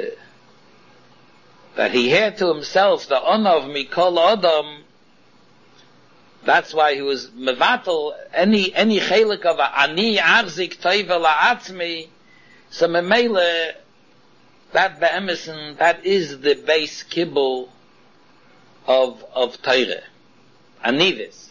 he had to himself, the honor of Mikol Adam. That's why he was mevatel any chelik of a ani arzik toive la'atzmi. So memele that be'emison, that is the base kibbul of Torah, anivis.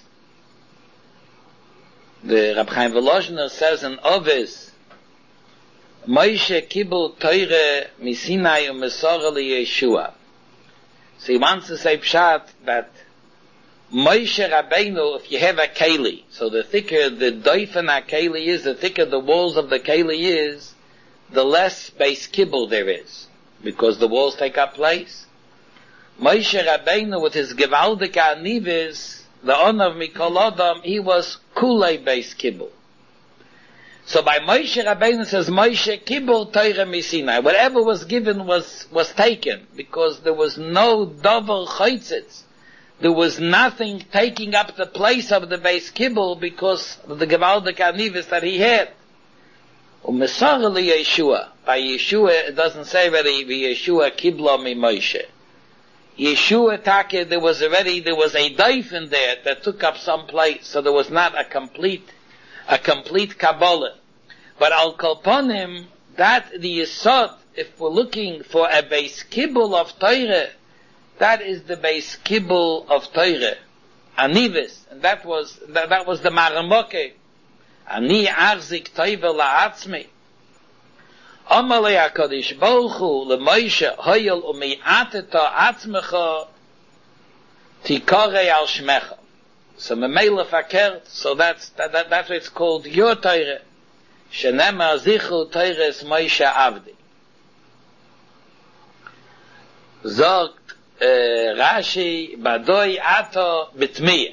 The Rab Chaim Volozhiner says in Ovis, Moshe kibbul Torah misinai u'mesora liYeshua. So he wants to say pshat that Moshe Rabbeinu, if you have a keli, so the thicker the doifen ha-keli is, the thicker the walls of the keli is, the less base kibble there is, because the walls take up place. Moshe Rabbeinu, with his gewaldik anivis, the honor of Mikol Adam, he was kulei base kibble. So by Moshe Rabbeinu says, Moshe kibble Torah misinai. Whatever was given was taken, because there was no davar chaitzitz. There was nothing taking up the place of the base kibble because of the gewaldik anivis that he had. Umesar li Yeshua. By Yeshua, it doesn't say very Yeshua kibla mi Moshe. Yeshua take, there was a daif in there that took up some place, so there was not a complete Kabbalah. But al kolponim, that the Yesod, if we're looking for a base kibble of Torah, that is the base kibble of Torah, anivis, and that was the Maramoke. Ani arzik toive la'atzmi. Amalei HaKadosh Baruch Hu leMoshe hoyel umi'ateta atzmecha tikarei al shmecha. So memele fakert, so that's what it's called your Torah. Shenema zichu Torahs Moshe Avdi. Zogt Rashi badoi ato bitmiyah.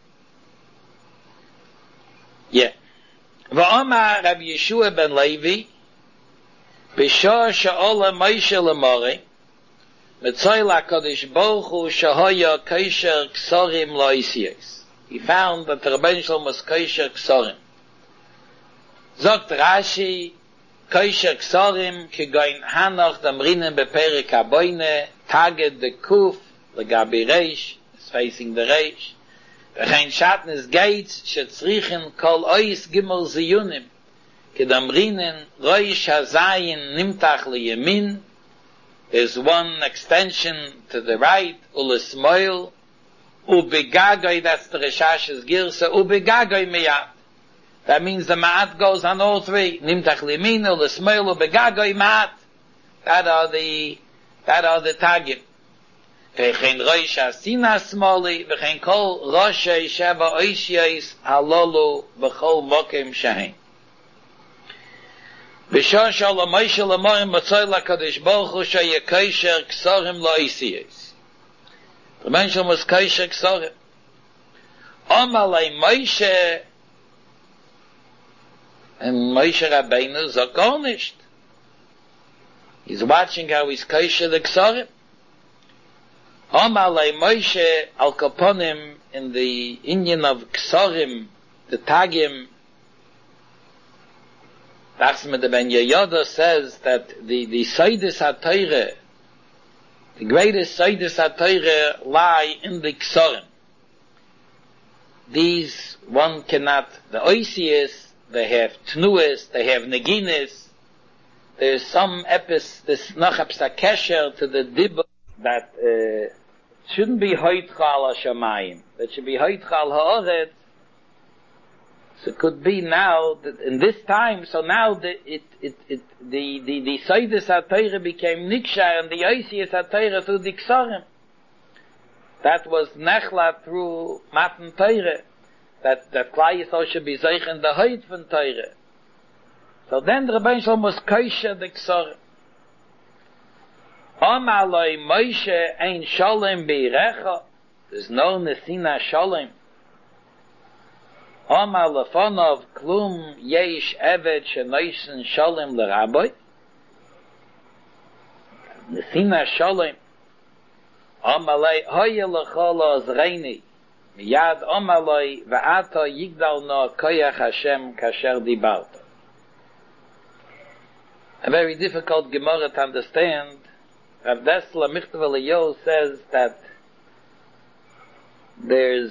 Yeah. Va'omar Rav Yeshua ben Levi B'shor she'ola Moshe l'mori Metzoyla Kodesh Baruch Hu Shahoya Kaisher Ksorim Loisiyos. He found that the Rebbeinu Shalom was Kaisher Ksorim. Zogt Rashi, Kaisher Ksorim Kegoin Hanoch Damrinen Beperik Aboine Taget de Kuf Legabi Reish, is facing the Reish. Vechein Shatnes Gates Shetzrichen Kol Ois Gimel Ziyunim Kedamrinen Roish Hazayin Nimtach Leyemin. There's one extension to the right, Ulismoil, Ubegagoi, that's the Rishash's Girsa, Ubegagoi Miyat. That means the Ma'at goes on all three. Nimtach Limin, Ulismoil, Ubegagoi Ma'at. That are the Tagim. Vechein Roish Hasina Smoli, Vechein Kol Roshei Sheva Oishyeis Halolu, Bechol Mokim Shahin. B'shon shalom Moshe l'morim b'tzoi l'kadosh Baruch Hu sheyeh kaisher ksorim lo'isiyos. The Rebbeinu was kaisher ksorim. Amalei Moshe, and Moshe Rabbeinu zog gar nicht. He's watching how he's kaisher the ksorim. Amalei Moshe al kaponim, in the Indian of ksorim, the tagim. Nachman the Ben Yehoyada says that the Seidus HaTorah, the greatest Seidus HaTorah lie in the Ksorim. These one cannot, the Oisius, they have Tnuas, they have Neginis, there's some epis, this Nachapsa Kesher to the Dibba, that shouldn't be Hoitchal HaShamayim, that should be Hoitchal HaOretz. So it could be now that in this time, so now the Seidus HaTorah became Niksha and the Oisius HaTorah through the Ksorim. That was Nechla through Matan Torah. That Klal Yisrael should be Zeich in the Hoyt von Torah. So then the Rebbeinu Shalom was Kaisha the Ksorim. Amaloi Moshe ein Sholem Beirecha. There's no Nesina Sholem. Amar lefonov klum yesh eved shenoisen sholem l'raboy. Nesina sholem. Amalei hoye l'chol ozreini. Miyad amalei va'ata yigdal no koyach Hashem kasher dibarta. A very difficult Gemara to understand. Rav Dessler Michtav Eliyahu says that there's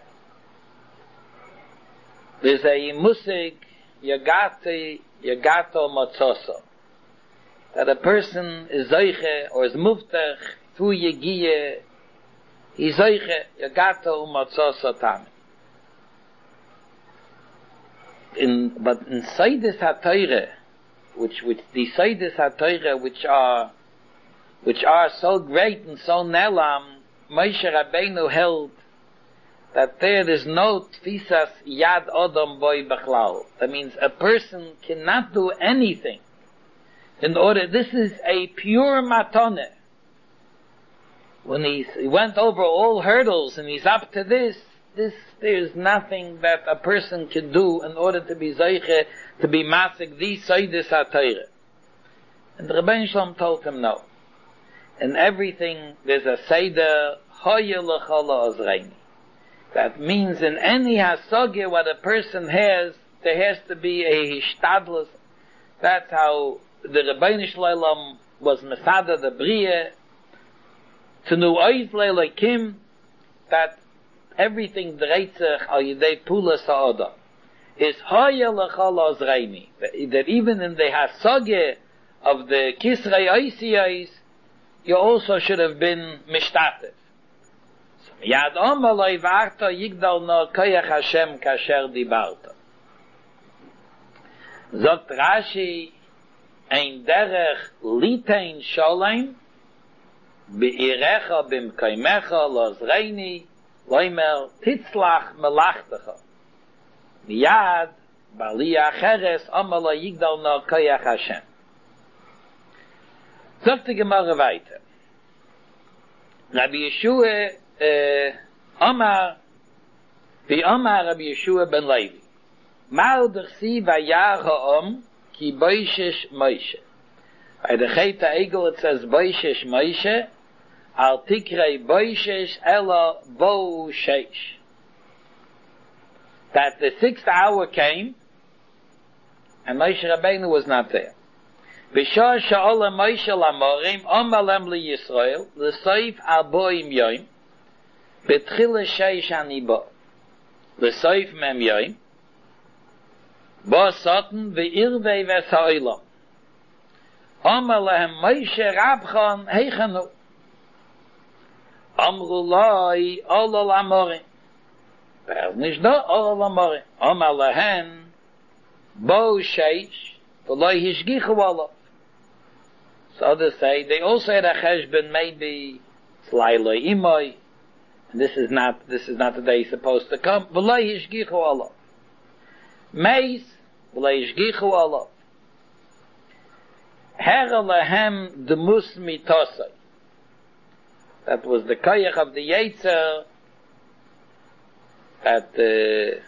a musig yagato matzoso, that a person is zeiche or is muftach through yegiye, he's zeiche yagato matzoso tam. But in Seidus HaTorah, which the Seidus HaTorah which are so great and so nelam, Moshe Rabbeinu held that there is no tfisas yad odom boy b'chlal. That means a person cannot do anything in order. This is a pure matone. When he went over all hurdles and he's up to this, there's nothing that a person can do in order to be zeiche, to be masik the Seidus HaTorah. And the Rebbeinu Shalom told him no. In everything there's a seder hoye l'chol ozreini. That means in any hasogya what a person has, there has to be a hishtadlus. That's how the Rebbeinu Shalom was Mesada the Bria, to nu oiz leilakim, that everything dreitzach al yidei pula sa'oda is hoye l'chol ozreini. That even in the hasogya of the Kisrei Oisiyos, you also should have been mishtatev. Yad omaloi v'arta yigdal no koyach Hashem kasher dibarta. Zogt Rashi, ein derech litein sholem, be'irecha bimkaimecha lozreini, loimer titzlach melachtecha. Miyad, bali acheres, omaloi yigdal no koyach Hashem. Zogt die Gemara weiter. Rabbi Yeshua Amar Rabbi Yeshua ben Levi. Mal dersi vayar ha'om ki boishesh Moshe. By the Chet HaEgel it says boishesh Moshe, al tikrei boishes ella bo sheish. That the 6th hour came, and Moshe Rabbeinu was not there. B'shah sha'ola Moshe l'morim, omalem li-Yisrael, l'soif arboim yoim, betchila sheish anibo, l'soif mem yoim, bo soten v'irvei v'sa'olam. Omalahem Moshe Rabchan heichanu. Amru lai ola l'morim. Nicht da ola l'morim. Omalahem bo sheish, v'loi hishgichu olav. So others say, they also had a cheshbon, maybe Slayla Imoy, and this is not the day he's supposed to come. V'loi hishgichu olav. Meis, v'loi hishgichu olav. Hera lehem demus mitosai. That was the koyach of the Yetzer, that the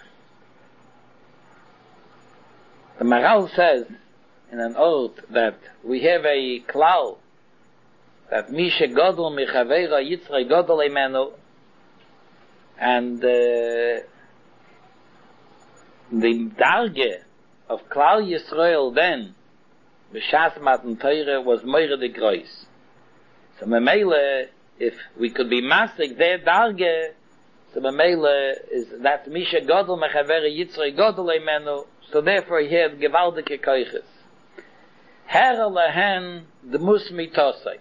Maral says in an oath that we have a klal that Misha Godel Michaveira Yitzray Godel Emenu, and the darge of Klal Yisrael then B'shas Matan Torah was Moira de Grois. So Memele, if we could be masik their darge, so Memele is that Misha Godel Mechavere Yitzray Godel Emenu, so therefore he had gewaldike koiches. Hera lehen de mus mitosai.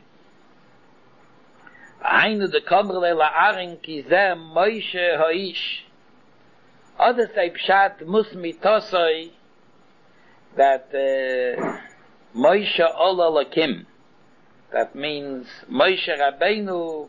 Eine de komrele la arin ki zeh Moshe haish. Others say pshat mus mitosai, that Moshe ola lakim. That means Moshe Rabbeinu,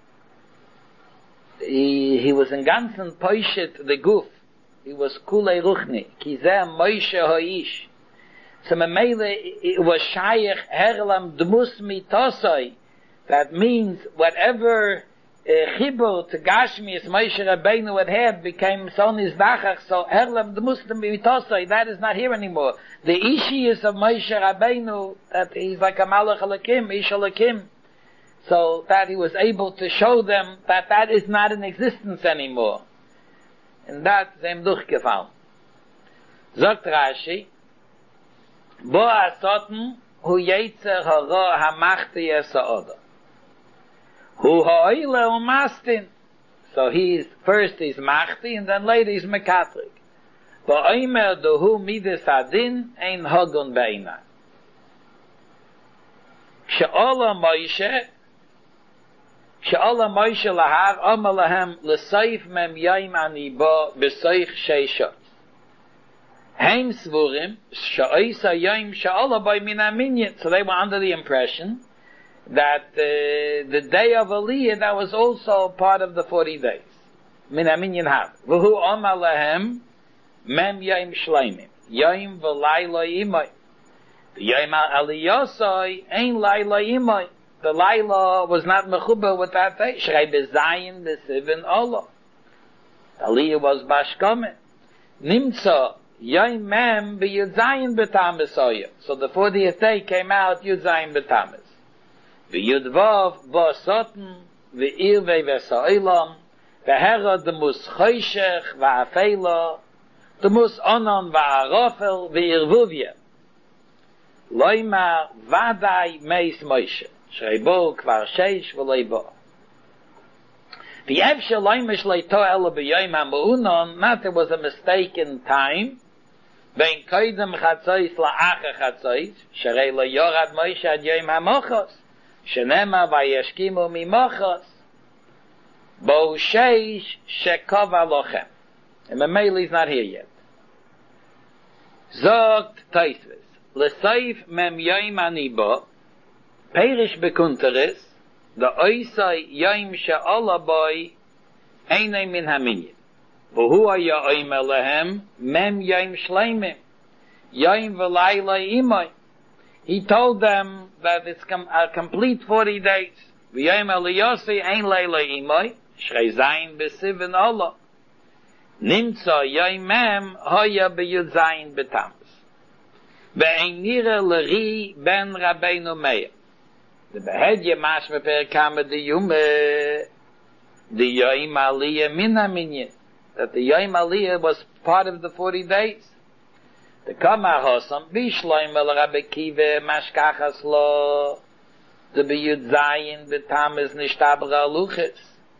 he was in ganzen poishet the guf. He was kulei ruchni. Ki zeh Moshe haish. So Mamele, it was Shayach Herlam Dmus Mitosai. That means whatever chibur to Gashmi as Moshe Rabbeinu had became Sonis Dachach. So Herlam Dmus Mitosai, that is not here anymore. The Ishiyus of Moshe Rabbeinu, that he's like a Malach Alakim, Ish Alakim. So that he was able to show them that is not in existence anymore. And that is ihm durchgefallen. Sagt Rashi, Bo asoten hu yetzer hara hamachte yesa'oda. Hu ha'oile u'mastin. So he's machti, and then later he's mekatrik. Bo oimer dohu midas adin ein hogun beina. She'ola Moshe lahar omer lahem l'soif mem yaim ani bo b'soich sheishot. Heim Svurim, Sha'isa Yom Sha'ala by Minaminyan. So they were under the impression that the day of Aliyah, that was also part of the 40 days. Minaminyan Hab. V'hu Omar Lahem, Mem Yom Shleimim. Yom V'layla Imay. The Yom Aliyosai, Ein Layla Imay. The Layla was not mechuba with that day. Shrei Bezayin B'Sivin Ola. Aliyah was Bashkomen. Nimtza, Yom Mem b'Yudzayin b'Tamis Oya. So the 40th day came out Yudzayin b'Tamis. V'Yudvav b'Soten v'Irvei v'Sa'olam v'Herod d'mus Choshech v'Afela d'mus Onon v'Arofel v'Irvuvya. Loimar Vadai Meis Moshe Shreibo Kvar Sheish v'Leibo. V'Yevshe Loimish Leito Ela b'Yom HaMe'unon, not there was a mistake in time. Ben koidem chatzois la'acha chatzois, sherei lo yorad Moshe ad Yom HaMochos, shenema vayeshkimu mimochos, bo sheish shekov alochem. And Mameli is not here yet. Zogt Tosfos, l'soif mem Yom anibo, perish bekunteres, the oisai Yom she'ola boy, einay min haminyan. V'hu haya oimer lehem, mem yom shleimim, yom v'layla imay. He told them that it's a complete 40 days. V'yom eliyosi ein layla imay, shrei zayin b'sivin ola. Nimtza yom mem haya b'yud zayin b'tamas. Ve'ein nira l'ri ben Rabbeinu Meir. The behedje mashme per kame de yume, the yoim aliyah mina minyan, that the yoim aliyah was part of the 40 days. The kama hosam bishloim el Rabbi Kiva mashkachas lo, the biyud zayin b'tamez nishtabra luches.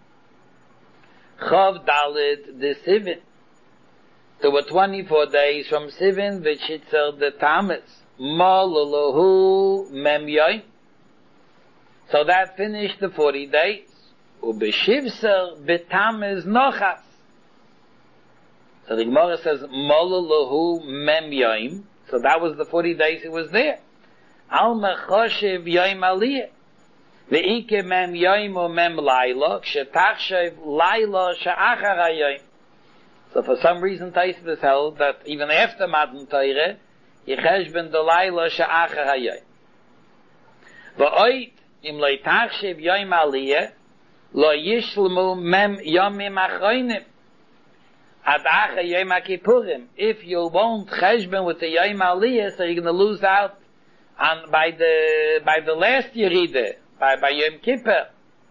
Chav dalid the Sivan. There were 24 days from Sivan v'chitzer the Tammuz. Maluluhu mem yoim. So that finished the 40 days. Ubeshivser b'tamez nochas. So the Gemara says, Maluluhu mem yoim. So that was the 40 days it was there. Al mechoshev yoim aliyah. Ve'ike mem yoim o mem laila. Kshetachshev laila she'achar hayoim. So for some reason Taisvis held that even after Matan Torah, Yecheshben the laila she'achar hayoim. Va'oit im leitachshev yoim aliyah, lo yishlemu mem yomim achroinim. Ad acha yoim HaKippurim. If you won't cheshben with the yoim aliyah, so you're going to lose out on by the last Yeride, by Yom Kippur.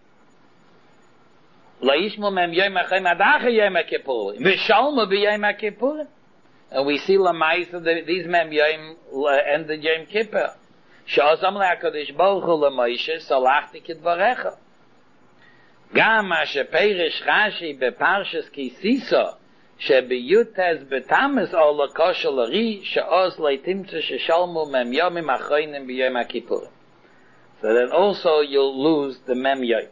Lo yishmu mem yoim achroinim ad acha yoim HaKippurim. V'shalmu b'yoim HaKippurim. And we see Lamaisa, these mem yoim and the Yom Kippur. Sh'ozam le'akadosh baruch hu leMoshe, salachti kidvarecha. Gam ma shepeirish Rashi beparshas Kisisa, שבiyutes betames ola kosher lari she'oz leitimtze sheshalmu mem yomim achroinim b'yom HaKippurim. So then also you'll lose the mem yom.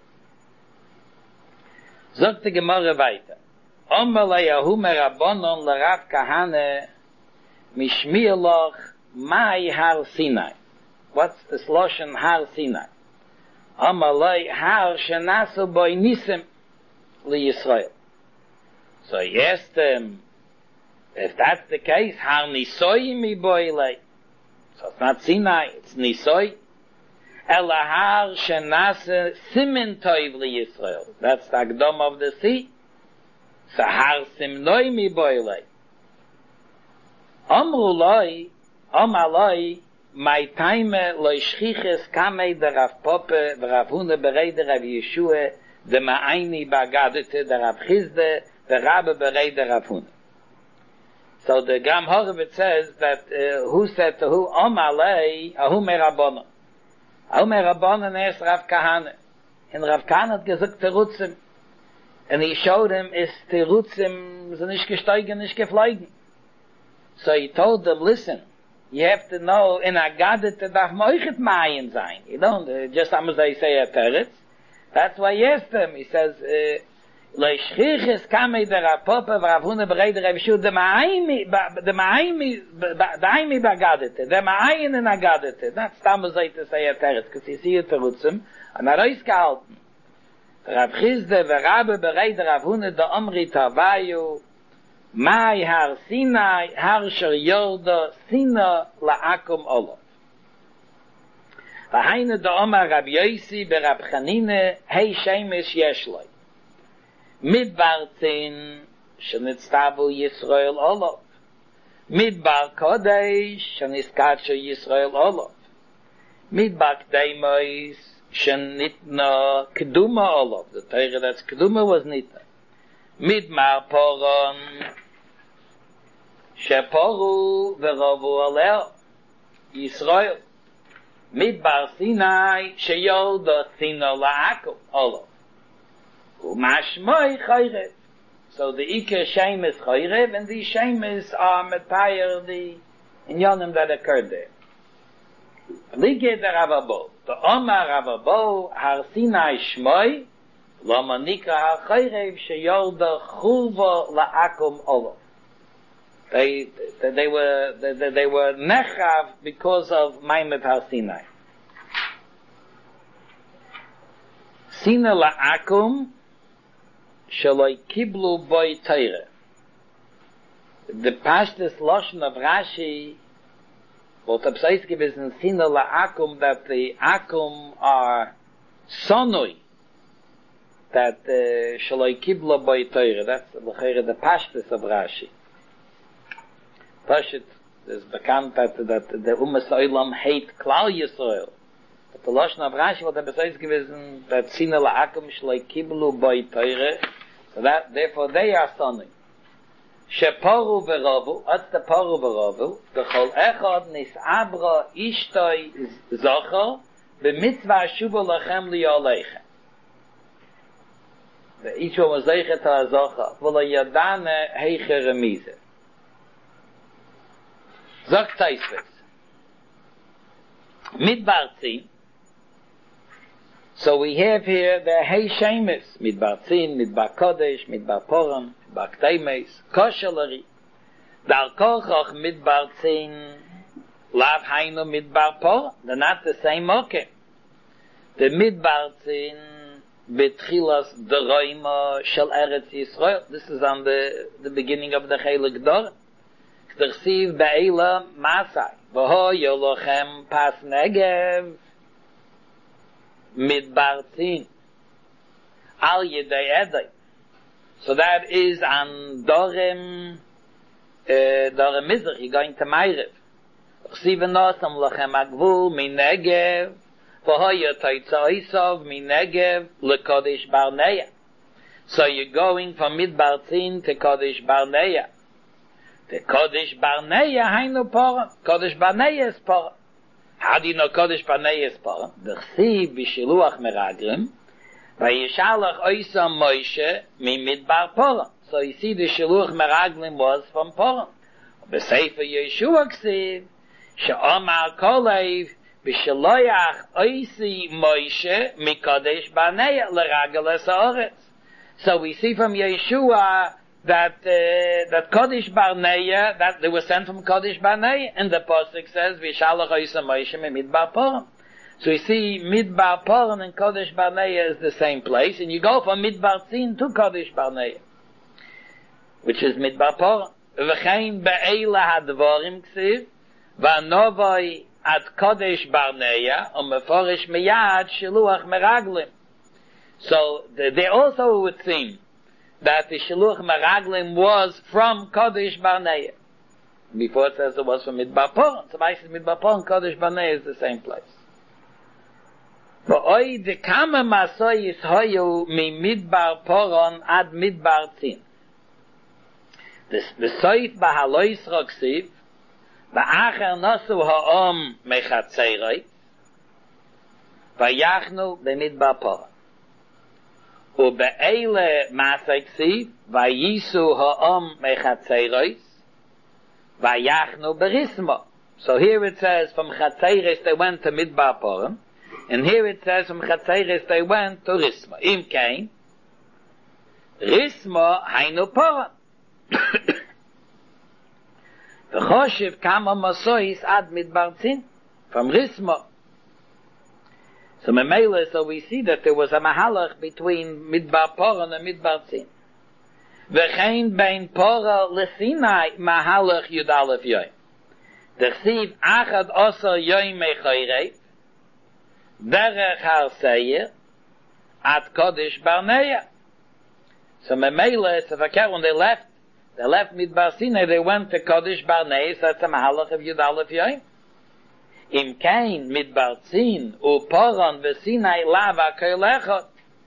Sagt die Gemara weiter. Omer le'yahu merabonon l'Rav Kahane mishmir loch mai har Sinai. What's the sloshon har Sinai? Omer le'y har shenasu boi nisim liYisrael. So he asked him, if that's the case, har nisoi mi boile. So it's not Sinai, it's nisoi. Ela har shenase simin toiv li Yisrael. That's the Agdom of the sea. So har simnoi mi boile. Amru loi, amaloi, my time lo ishchiches kamei der Rav Poppe, der Rav Huna berei der Rav Yeshua, der Ma'ayni bagadete der Rav Chizde, the Rabbi berei der Rav Huna. So the Gram Horovitz says that who said to who? Amalei, ahu merabona. Ahu merabona asked Rav Kahane. And Rav Kahane hat gesagt Terutzim. And he showed him, is Terutzim, so nicht gesteigen, nicht geflogen. So he told them, listen, you have to know, in Agadet, darf moichet Mayen sein. You don't, just as they say a Teretz. That's why he asked him. He says, Leishchiches kamei der Rav Poppe v'Rav Huna berei der Rav Yeshua the Ma'aymi bagadete, the Ma'ayin in Agadete. That's Tammuz to say a teretz, because you see it terutzim, and Arois gehalten. Rav Chizde v'Rabbe berei der Rav Huna the Omri Tavayu, Mai har Sinai, har sher Yorda, Sina la'akum Olav. V'hainu the Omar Rab Yosi berab Chanine, hei shemesh yeshloi. Midbar 10 shenitztavu Yisrael Olav. Midbar Kodesh sheniskatshu Yisrael Olav. Midbar Kdeimois shenitna Keduma Olav. The Torah that's Keduma was nitna. Midbar Poron sheporu v'rovu aleo Yisrael. Midbar Sinai sheyoda Sina la'akum Olav. Umashmoi chayrev. So the Iker Shem is chayrev, and the Shem is metayr the inyanim that occurred there. Lige der Ravabo. The Omar Ravabo har Sinai shmoi, lama nikra har chayrev sheyorda chulva la'akum olav. They were nechav because of Maimet har Sinai. Sina la'akum Shaloi kiblu boy Torah. The pashtus lashon of Rashi, what abseits gewesen Sina la'akum, that the akum are sonoi, that Shaloi kiblu boy Torah. That's the pashtus of Rashi. Pashtus is bekannt that the Umas Olam hate Klal Yisrael. The Lashon of Rashi, what besides gewesen, that Zina la'akum shloi kiblu boi teire, so that, therefore they are stunning. Sheporu v'rovu, at the poru v'rovu, the chol echad nis'abra ishtoi zocher, b'mitzvah shuva lachem liyoleichem. Each one was zeichet ha'zocher, v'lo yadane heiche remize. Zog Taisves. Midbar Tzin. So we have here the Hei Shemes, Midbar Tzin, Midbar Kodesh, Midbar Poram, Midbar Kteimes, Koshelari. Dar Kochach Midbar Tzin, Lav Hainu Midbar Poram. They're not the same okay. The Midbar Tzin, Betchilas Deroima Shel Eretz Yisrael. This is on the beginning of the Chelik Dor. K'tersiv Be'ela Masai. V'ho Yolochem Pas Negev. Midbar Tzin Al Yedei Edei. So that is on Dorem Mizrach, you're going to Meirev. Chsivenosam Lochem Agvul Min Negev V'ho Yotoitza Isov Min Negev LeKodesh Barneya. So you're going from Midbar Tzin to Kodesh Barneya. The Kodesh Barneya Hainu Poram. Kodesh Barneya is Poram. How do you know Kodesh Barneya is Poram? The Chsiv B'Shiluach Meraglim Vayishalach Oisam Moshe Mi Midbar Poram. So you see the Shiluach Meraglim was from Poram. B'Sefer Yeshua Chsiv She'omar Kolev B'Shiloyach Oisi Moshe Mi Kodesh Barneya L'Ragel Ha'Oretz. So we see from Yeshua that Kodesh Barneya, that they were sent from Kodesh Barneya, and the Pasuk says, V'Shalach Oisam Moshe Midbar Poram. So you see, Midbar Poram and Kodesh Barneya is the same place, and you go from Midbar Tzin to Kodesh Barneya, which is Midbar Poram. V'chein be'ela hadvorim ksiv, v'anovoi ad Kodesh Barneya, u'meforish miyad shiluach meraglim. So they also would seem that the Shiluach Meraglim was from Kodesh Barneya. Before it says it was from Midbar Poram. So I said Midbar Poram and Kodesh Barneya is the same place. V'oi dekama masoyis hoyu mi Midbar Poram ad Midbar Tzin. The Soif Bahalois Roksiv, V'acher nosu ha'om mechatzeroi, V'yachnu b'Midbar Poram. Ube'ele masaksiv, vayisu ha'om mechatzeros, vayachnu berismo. So here it says from Chatzeres they went to Midbar Poram, and here it says from Chatzeres they went to Rismo. Im kain, Rismo hainu Poram. V'choshev kama masois ad Midbar Tzin, from Rismo. So we see that there was a mahalach between Midbar Poram and Midbar Tzin. V'chein bein Pora leSinai mahalach Yud Aleph Yoim. D'chsiv achad osar Yoim mechoyrei, derech har seir, at Kodesh Barneya. So Memele, so when they left Midbar Sinai, they went to Kodesh Barneya, so that's a mahalach of Yud Aleph Yoim. Im kein Midbar Tzin u Poram v'Sinai lava kol echad.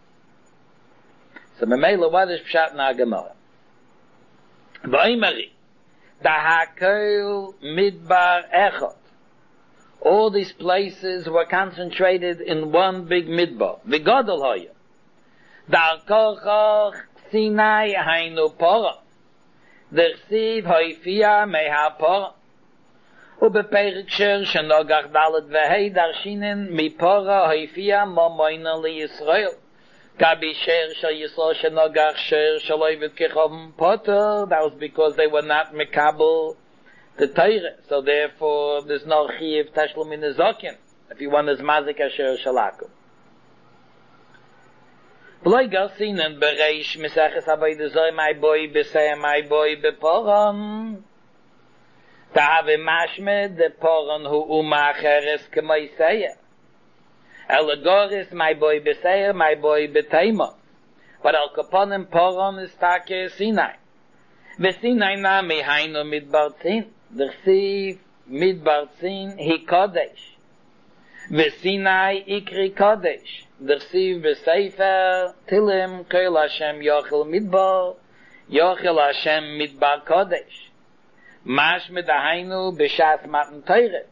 So Memele, what is Pshat na Gemara? V'oimeri, da hakol Midbar echad. All these places were concentrated in one big Midbar. V'godol hoya. Dar kochach Sinai hainu Poram. D'chsiv hoifia meha Poram. ובפרק שנוגח דלת והי דרשינן מפורה הופיע מוינה לישראל. גבי של ישראל שנוגח שלא יבטכחום פוטר, that was because they were not מקבל the Torah. So therefore there's no chiv tashlum in the zokin, if you want his mazik asher shalakum. V'loi garsinan bereish misaches avodah zoi my boy b'sei my boy b'poram. Ta'ave mashmed the poron hu umacheres k'moiseya. Elegoris my boy b'seya, my boy b'teima. But al kaponim poron is take Sinai. V'Sinai nami hainu Midbar Tzin. D'chsiv Midbar Tzin hi kodesh. V'sinai ikri kodesh. D'chsiv b'sefer Tilim Kol Hashem Yochel Midbar Yochel Hashem Midbar Kodesh. Mash Medahainu B'Shat Matan Torah.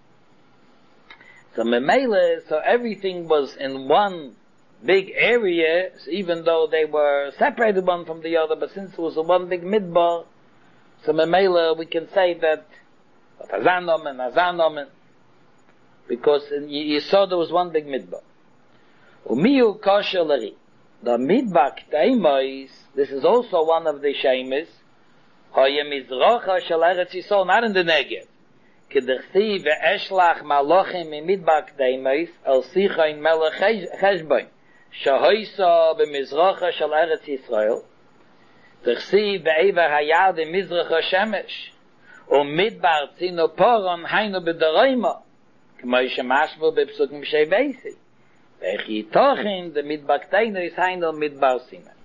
So Memele, so everything was in one big area, even though they were separated one from the other, but since it was a one big midbar, so Memele, we can say that Azanomen, because you saw there was one big midbar. Umiu kosher lari. The midbar k'taymois, this is also one of the shemis, hoye mizrocha shel Eretz Yisrael, not in the Negev. K'derchsi ve'eshlach malochim mi midbar k'taymois, el sicha in melech cheshboin. Shahoisa b'mizracha shel Eretz Yisrael, derchsi ve'eva hayad b'mizracha shemesh, midbar tzino poron hainu b'daroima, k'moi shemashvo b'psukim shei beisi. Ve'chi tochin de midbar k'taymois hainu midbar sinai.